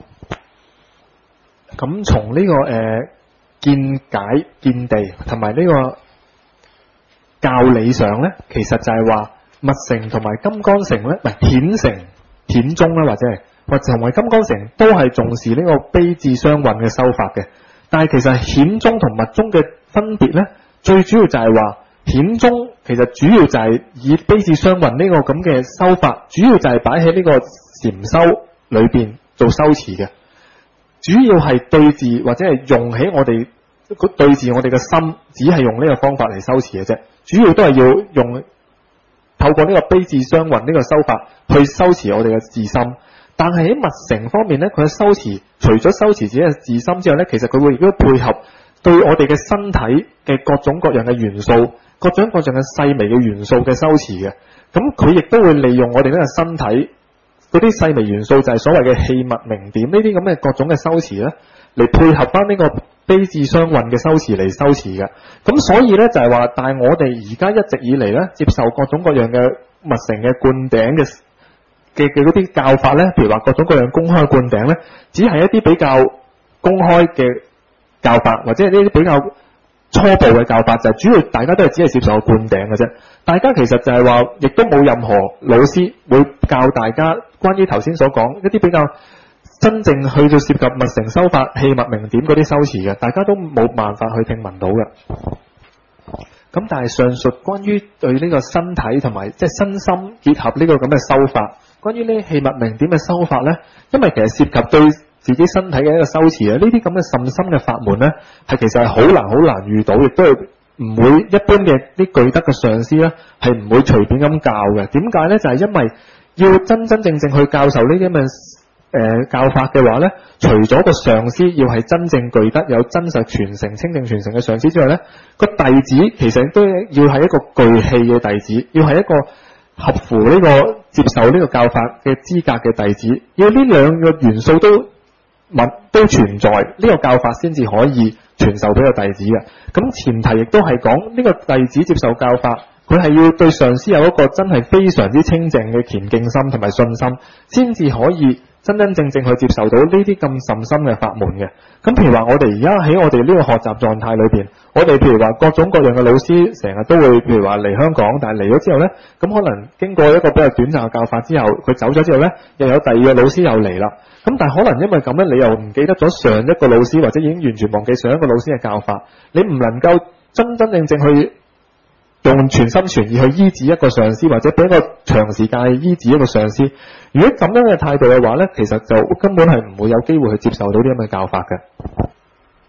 咁從呢個見解見地同埋呢個教理上咧，其實就係話密乘同埋金剛乘咧，唔係顯乘顯宗啦，或者係或者同埋金剛乘都係重視呢個悲智雙運嘅修法嘅。但係其實顯宗同密宗嘅分別咧，最主要就係話顯宗其實主要就係以悲智雙運呢個咁嘅修法，主要就係擺喺呢個禪修裏邊做修持嘅。主要係對治或者係用起我哋對治我哋嘅心，只係用呢個方法嚟修持嘅啫。主要都係要用透過呢個悲智雙運呢個修法去修持我哋嘅自心。但係喺密乘方面咧，佢嘅修持除咗修持自己嘅自心之外咧，其實佢會亦都配合對我哋嘅身體嘅各種各樣嘅元素、各種各樣嘅細微嘅元素嘅修持嘅。咁佢亦都會利用我哋呢個身體嗰啲細微元素，就係所謂嘅器物明點呢啲咁嘅各種嘅修持咧，嚟配合翻呢個悲智雙運嘅修持嚟修持嘅。咁所以咧就係話，但係我哋而家一直以嚟咧接受各種各樣嘅密乘嘅灌頂嘅嗰啲教法咧，譬如話各種各樣公開灌頂咧，只係一啲比較公開嘅教法，或者係呢啲比較初步嘅教法，就係主要大家都係只係接受灌頂嘅啫。大家其實就係話，亦都冇任何老師會教大家關於頭先所講一啲比較真正去到涉及密乘修法、器物明點嗰啲修持嘅，大家都冇辦法去聽聞到嘅。咁但係上述關於對呢個身體同埋即係身心結合呢個咁嘅修法，關於呢啲器物明點嘅修法咧，因為其實涉及對自己身體嘅一個修持啊，呢啲咁嘅甚深嘅法門咧，係其實係好難遇到，亦都係唔會一般嘅啲具德嘅上師咧，係唔會隨便咁教嘅。點解咧？就係因為要真真正正去教授呢啲咁嘅教法嘅話咧，除咗個上師要係真正具德有真實傳承、清淨傳承嘅上師之外咧，個弟子其實都要係一個具器嘅弟子，要係一個合乎呢個接受呢個教法嘅資格嘅弟子，要呢兩個元素都存在，呢個教法先至可以傳授俾個弟子嘅。咁前提亦都係講呢個弟子接受教法，佢係要對上師有一個真係非常之清淨嘅虔敬心同埋信心，先至可以真真正正去接受到呢啲咁甚深嘅法門嘅。咁譬如話我哋而家喺我哋呢個學習狀態裏邊，我哋譬如話各種各樣嘅老師成日都會譬如話嚟香港，但係嚟咗之後呢，咁可能經過一個比較短暫嘅教法之後，佢走咗之後呢，又有第二個老師又嚟啦。咁但係可能因為咁呢，你又唔記得咗上一個老師，或者已經完全忘記上一個老師嘅教法，你唔能夠真真正正去用全心全意去醫治一個上師，或者俾一個長時間去醫治一個上師。如果咁樣嘅態度嘅話呢，其實就根本係唔會有機會去接受到啲咁嘅教法嘅。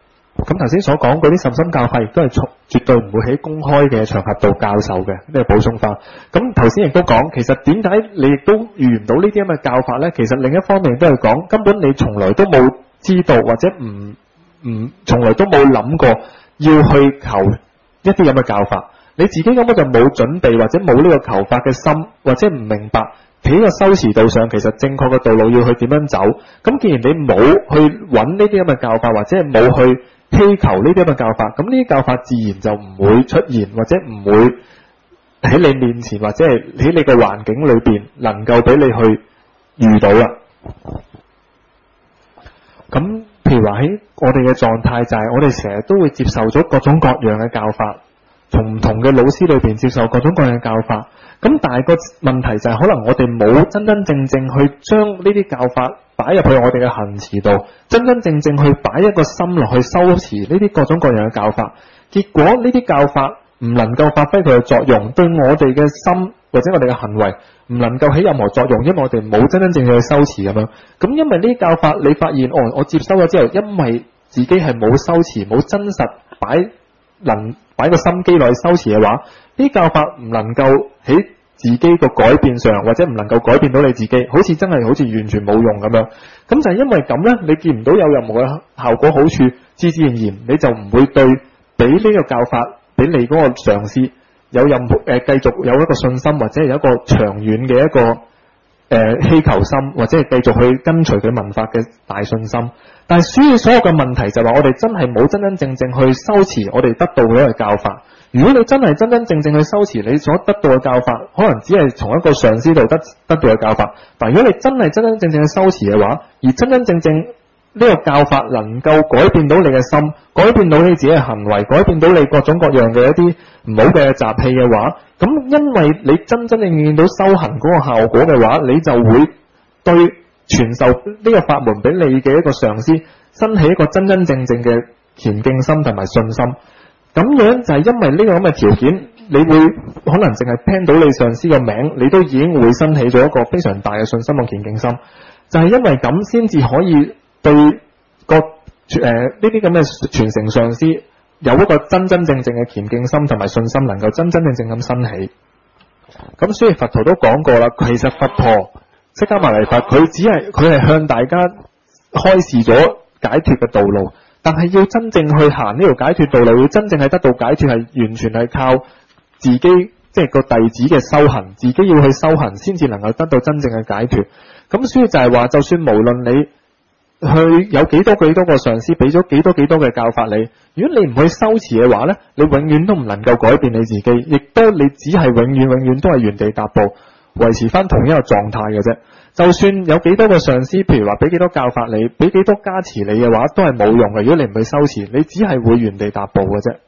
咁頭先所講嗰啲甚深教法，亦都係絕對唔會喺公開嘅場合度教授嘅，呢個補充翻。咁頭先亦都講，其實點解你亦都遇唔到呢啲咁嘅教法呢？其實另一方面都係講，根本你從來都冇知道，或者從來都冇諗過要去求一啲咁嘅教法。你自己根本就冇準備，或者冇呢個求法嘅心，或者唔明白喺個修持道上其實正確嘅道路要去點樣走。咁既然你冇去揾呢啲咁嘅教法，或者係冇去希求呢啲咁嘅教法，咁呢啲教法自然就唔會出現，或者唔會喺你面前，或者係喺你嘅環境裏邊能夠俾你去遇到啦。咁譬如話喺我哋嘅狀態就係我哋成日都會接受咗各種各樣嘅教法，從唔同嘅老師裏邊接受各種各樣嘅教法。咁但係個問題就係可能我哋冇真真正正去將呢啲教法擺入去我哋嘅行持度，真真正正去擺一個心落去修持呢啲各種各樣嘅教法，結果呢啲教法唔能夠發揮佢嘅作用，對我哋嘅心或者我哋嘅行為唔能夠起任何作用，因為我哋冇真真正正去修持咁樣。咁因為呢啲教法你發現我接收咗之後，因為自己係冇修持，冇真實擺個心機落去修持嘅話，呢啲教法唔能夠喺自己個改變上，或者唔能夠改變到你自己，好似真係好似完全冇用咁樣。咁就係因為咁呢，你見唔到有任何嘅效果好處，自然而然你就唔會對俾呢個教法俾你嗰個上師有任何繼續有一個信心，或者係有一個長遠嘅一個希求心，或者係繼續去跟隨佢文法嘅大信心。但係所有嘅問題就係話我哋真係冇真真正正去修持我哋得到嗰個教法。如果你真係真真正正去修持你所得到嘅教法，可能只係從一個上師度得到嘅教法。但如果你真係真真正正去修持嘅話，而真真正正呢個教法能夠改變到你嘅心，改變到你自己嘅行為，改變到你各種各樣嘅一啲唔好嘅習氣嘅話，咁因為你真真正正見到修行嗰個效果嘅話，你就會對傳授呢個法門俾你嘅一個上師生起一個真真正正嘅虔敬心同埋信心。咁樣就係因為呢個咁嘅條件，你會可能淨係聽到你上師嘅名，你都已經會生起咗一個非常大嘅信心同虔敬心。就係因為咁先至可以對個呢啲咁嘅傳承上師有一個真真正正嘅虔敬心同埋信心，能夠真真正正咁生起。咁所以佛陀都講過啦，其實佛陀釋迦牟尼佛佢係向大家開示咗解脫嘅道路。但係要真正去行呢條解脫道路，要真正係得到解脫，係完全係靠自己，即係個弟子嘅修行，自己要去修行先至能夠得到真正嘅解脫。咁所以就係話，就算無論你去有幾多個上師俾咗幾多嘅教法你，如果你唔去修持嘅話呢，你永遠都唔能夠改變你自己，亦都你只係永遠都係原地踏步，維持翻同一個狀態嘅啫。就算有幾多個上師，譬如話俾幾多教法你，俾幾多加持你嘅話，都係冇用嘅。如果你唔去修持，你只係會原地踏步嘅啫。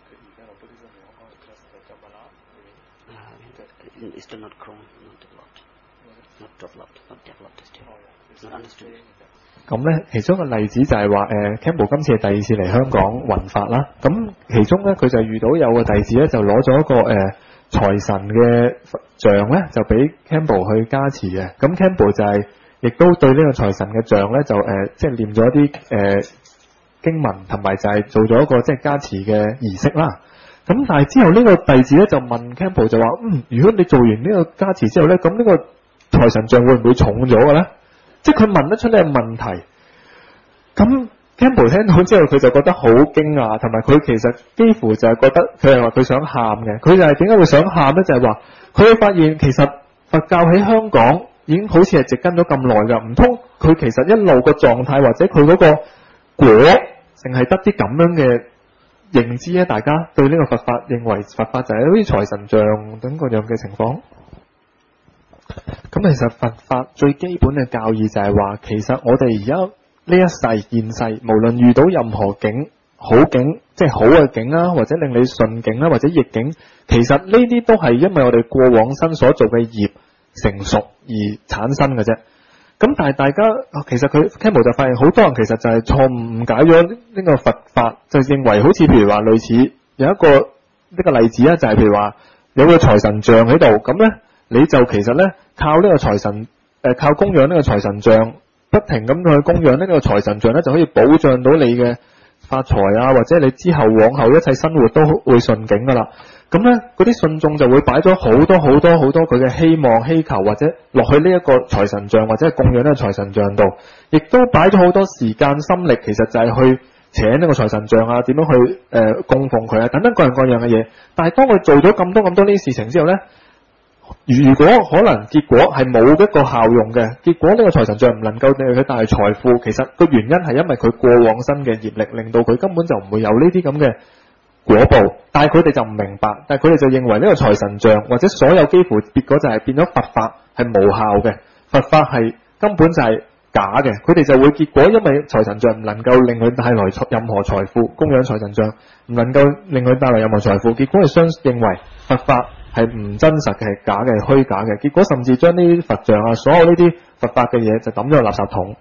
咁呢，其中一個例子就係話Campbell 今次係第二次嚟香港弘法啦。咁其中呢，佢就遇到有個弟子呢，就攞咗一個財神嘅像咧，就俾 Campbell 去加持嘅。咁 Campbell 就係亦都對呢個財神嘅像咧，就即係念咗一啲經文，同埋就係做咗一個即係加持嘅儀式啦。咁但係之後呢個弟子咧就問 Campbell 就話：如果你做完呢個加持之後咧，咁呢個財神像會唔會重咗嘅咧？即係佢問得出呢個問題。咁Campbell 聽到之後，佢就覺得好驚訝，同埋佢其實幾乎就係覺得佢係話佢想喊嘅。佢就係點解會想喊咧？就係話佢會發現其實佛教喺香港已經好似係植根咗咁耐㗎，唔通佢其實一路個狀態或者佢嗰個果，淨係得啲咁樣嘅認知咧？大家對呢個佛法認為佛法就係好似財神像等各樣嘅情況。咁其實佛法最基本嘅教義就係話，其實我哋而家呢一世現世，無論遇到任何境，好境，即係好嘅境啦，或者令你順境啦，或者逆境，其實呢啲都係因為我哋過往生所做嘅業成熟而產生嘅啫。咁但係大家其實佢 Campbell 就發現好多人其實就係錯誤誤解咗呢個佛法，就認為好似譬如話類似有一個呢個例子啦，就係譬如話有個財神像喺度，咁咧你就其實咧靠呢個財神靠供養呢個財神像，不停咁去供養呢個財神像咧，就可以保障到你嘅發財啊，或者你之後往後一切生活都會順境噶啦。咁咧嗰啲信眾就會擺咗好多佢嘅希望希求，或者落去呢一個財神像或者係供養呢個財神像度，亦都擺咗好多時間心力，其實就係去請呢個財神像啊，點樣去供奉佢啊，等等各樣各樣嘅嘢。但係當佢做咗咁多呢啲事情之後咧，如果可能結果係冇一個效用嘅，結果呢個財神像唔能夠令佢帶來財富，其實個原因係因為佢過往生嘅業力，令到佢根本就唔會有呢啲咁嘅果報。但係佢哋就唔明白，但係佢哋就認為呢個財神像或者所有幾乎結果就係變咗佛法係無效嘅，佛法係根本就係假嘅。佢哋就會結果因為財神像唔能夠令佢帶來任何財富，供養財神像唔能夠令佢帶來任何財富，結果係認為佛法係唔真實嘅，係假嘅，係虛假嘅。結果甚至將呢啲佛像啊，所有呢啲佛法嘅嘢就抌咗去垃圾桶。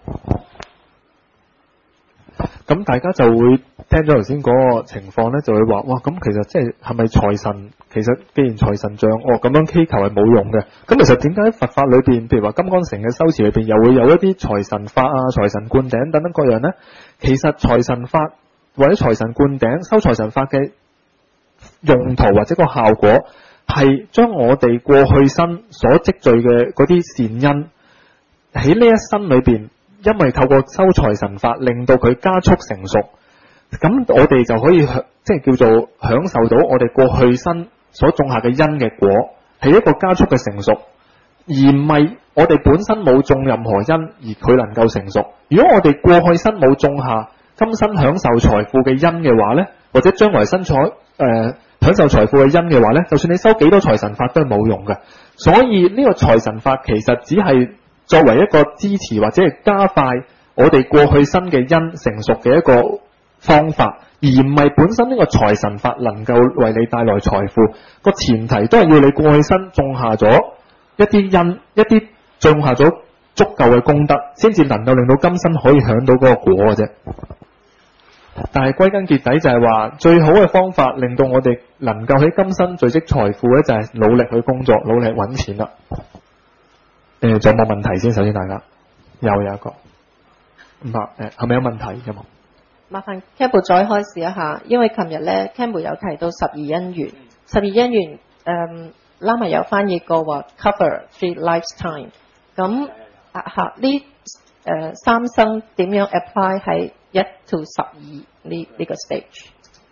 咁大家就會聽咗頭先嗰個情況咧，就會話：哇！咁其實即係咪財神？其實既然財神像咁樣祈求係冇用嘅，咁其實點解佛法裏邊，譬如話金剛城嘅修持裏邊，又會有一啲財神法啊、財神灌頂等等各樣呢？其實財神法或者財神灌頂、修財神法嘅用途或者個效果，係將我哋過去生所積聚嘅嗰啲善因喺呢一生裏邊，因為透過修財神法令到佢加速成熟，咁我哋就可以即係叫做享受到我哋過去生所種下嘅因嘅果，係一個加速嘅成熟，而唔係我哋本身冇種任何因而佢能夠成熟。如果我哋過去生冇種下今生享受財富嘅因嘅話呢，或者將來生享受財富嘅因嘅話呢，就算你修幾多財神法都係冇用嘅。所以呢個財神法其實只係作為一個支持或者係加快我哋過去生嘅因成熟嘅一個方法，而唔係本身呢個財神法能夠為你帶來財富。個前提都係要你過去生種下咗一啲因，一啲種下咗足夠嘅功德，先至能夠令到今生可以享到嗰個果嘅啫。但係歸根結底就係話，最好嘅方法令到我哋能夠喺今生聚積財富咧，就係努力去工作，努力揾錢啦。仲有冇問題先？首先大家有一個係咪有問題？有冇？ 麻煩 Campbell 再開示一下，因為琴日咧 Campbell 有提到12因緣，12因緣Lama 有翻譯過話 cover 3 lifetime。咁呢三生點樣 apply 喺1 to 12呢個 stage？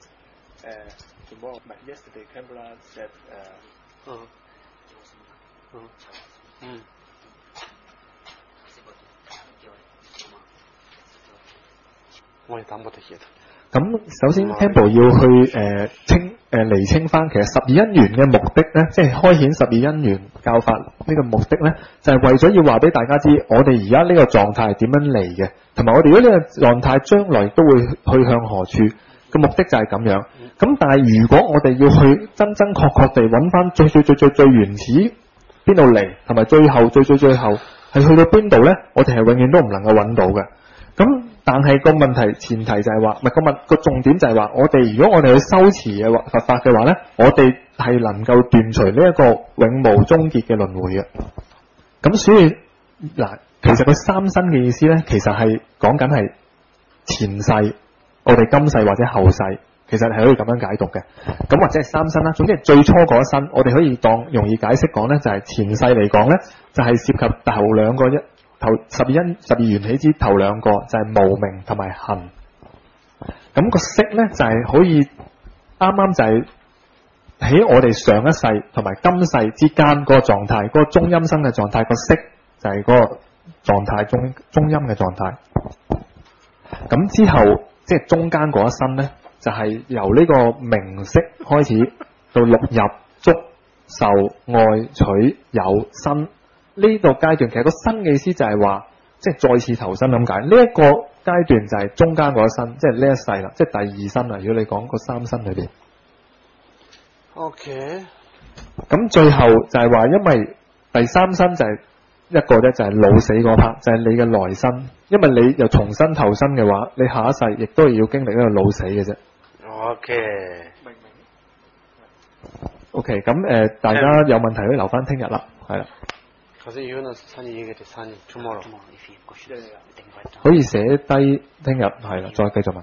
Yesterday Campbell said 咁首先 Campbell 要去釐清翻，其實12因緣嘅目的咧，即係開顯12因緣教法呢個目的咧，就係為咗要話俾大家知，我哋而家呢個狀態係點樣嚟嘅，同埋我哋如果呢個狀態將來都會去向何處，個目的就係咁樣。咁但係如果我哋要去真確地揾翻最原始邊度嚟，同埋最後係去到邊度咧，我哋係永遠都唔能夠揾到嘅。咁但係個問題前提就係話，唔係個重點就係話，如果我哋去修持嘅佛法嘅話咧，我哋係能夠斷除呢一個永無終結嘅輪迴嘅。咁所以嗱，其實佢三生嘅意思咧，其實係講緊係前世、我哋今世或者後世，其實係可以咁樣解讀嘅。咁或者係三生啦，總之係最初嗰一生，我哋可以當容易解釋講咧，就係前世嚟講咧，就係涉及頭兩個12緣起之頭兩個就係無明同埋行。咁個色咧就係可以啱啱就係喺我哋上一世同埋今世之間嗰個狀態，嗰個中陰身嘅狀態，個色就係嗰個狀態，中陰嘅狀態。咁之後即係中間嗰一生咧，就係由呢個名色開始到六入觸受愛取有生。呢個階段其實個生嘅意思就係話，即係再次投生咁解。呢一個階段就係中間嗰一生，即係呢一世啦，即係第二生啦。如果你講個三生裏邊，OK。咁最後就係話，因為第三生就係一個咧，就係老死嗰 part，就係你嘅來生。因為你又重新投生嘅話，你下一世亦都係要經歷一個老死嘅啫。OK。明。OK， 咁大家有問題可以留翻聽日啦，係啦。可以寫低聽日係啦，再繼續問。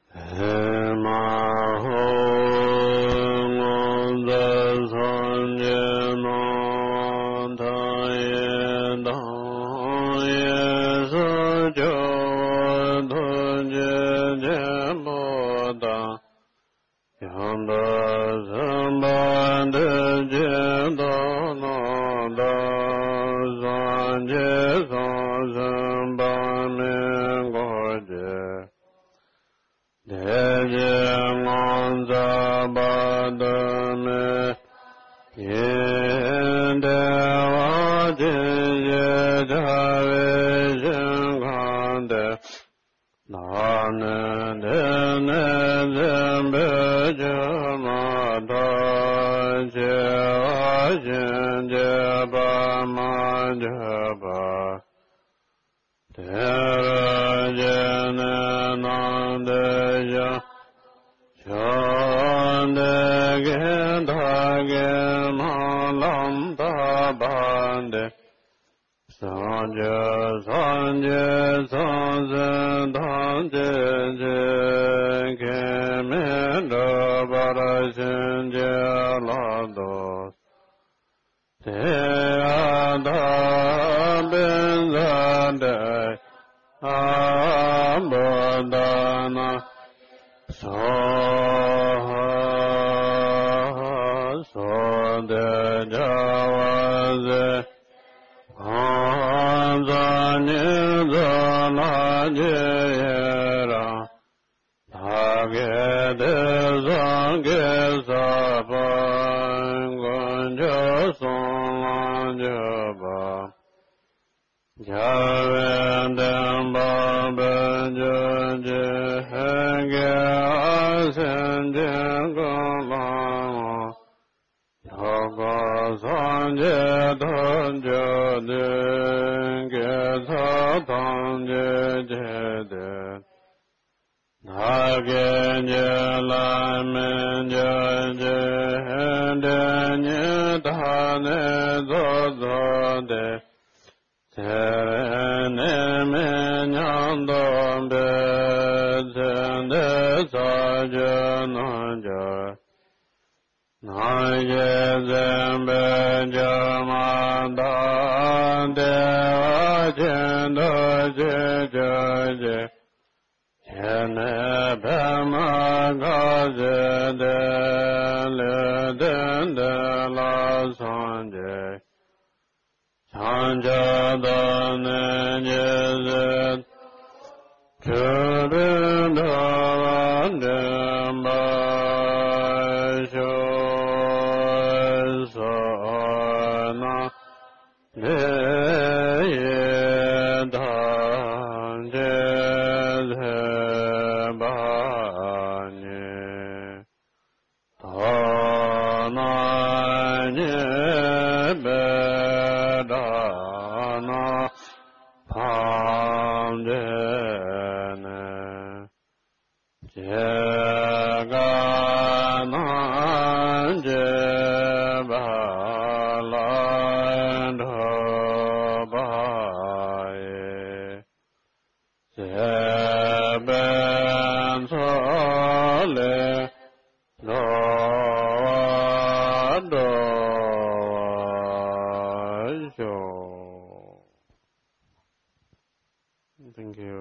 Thank you.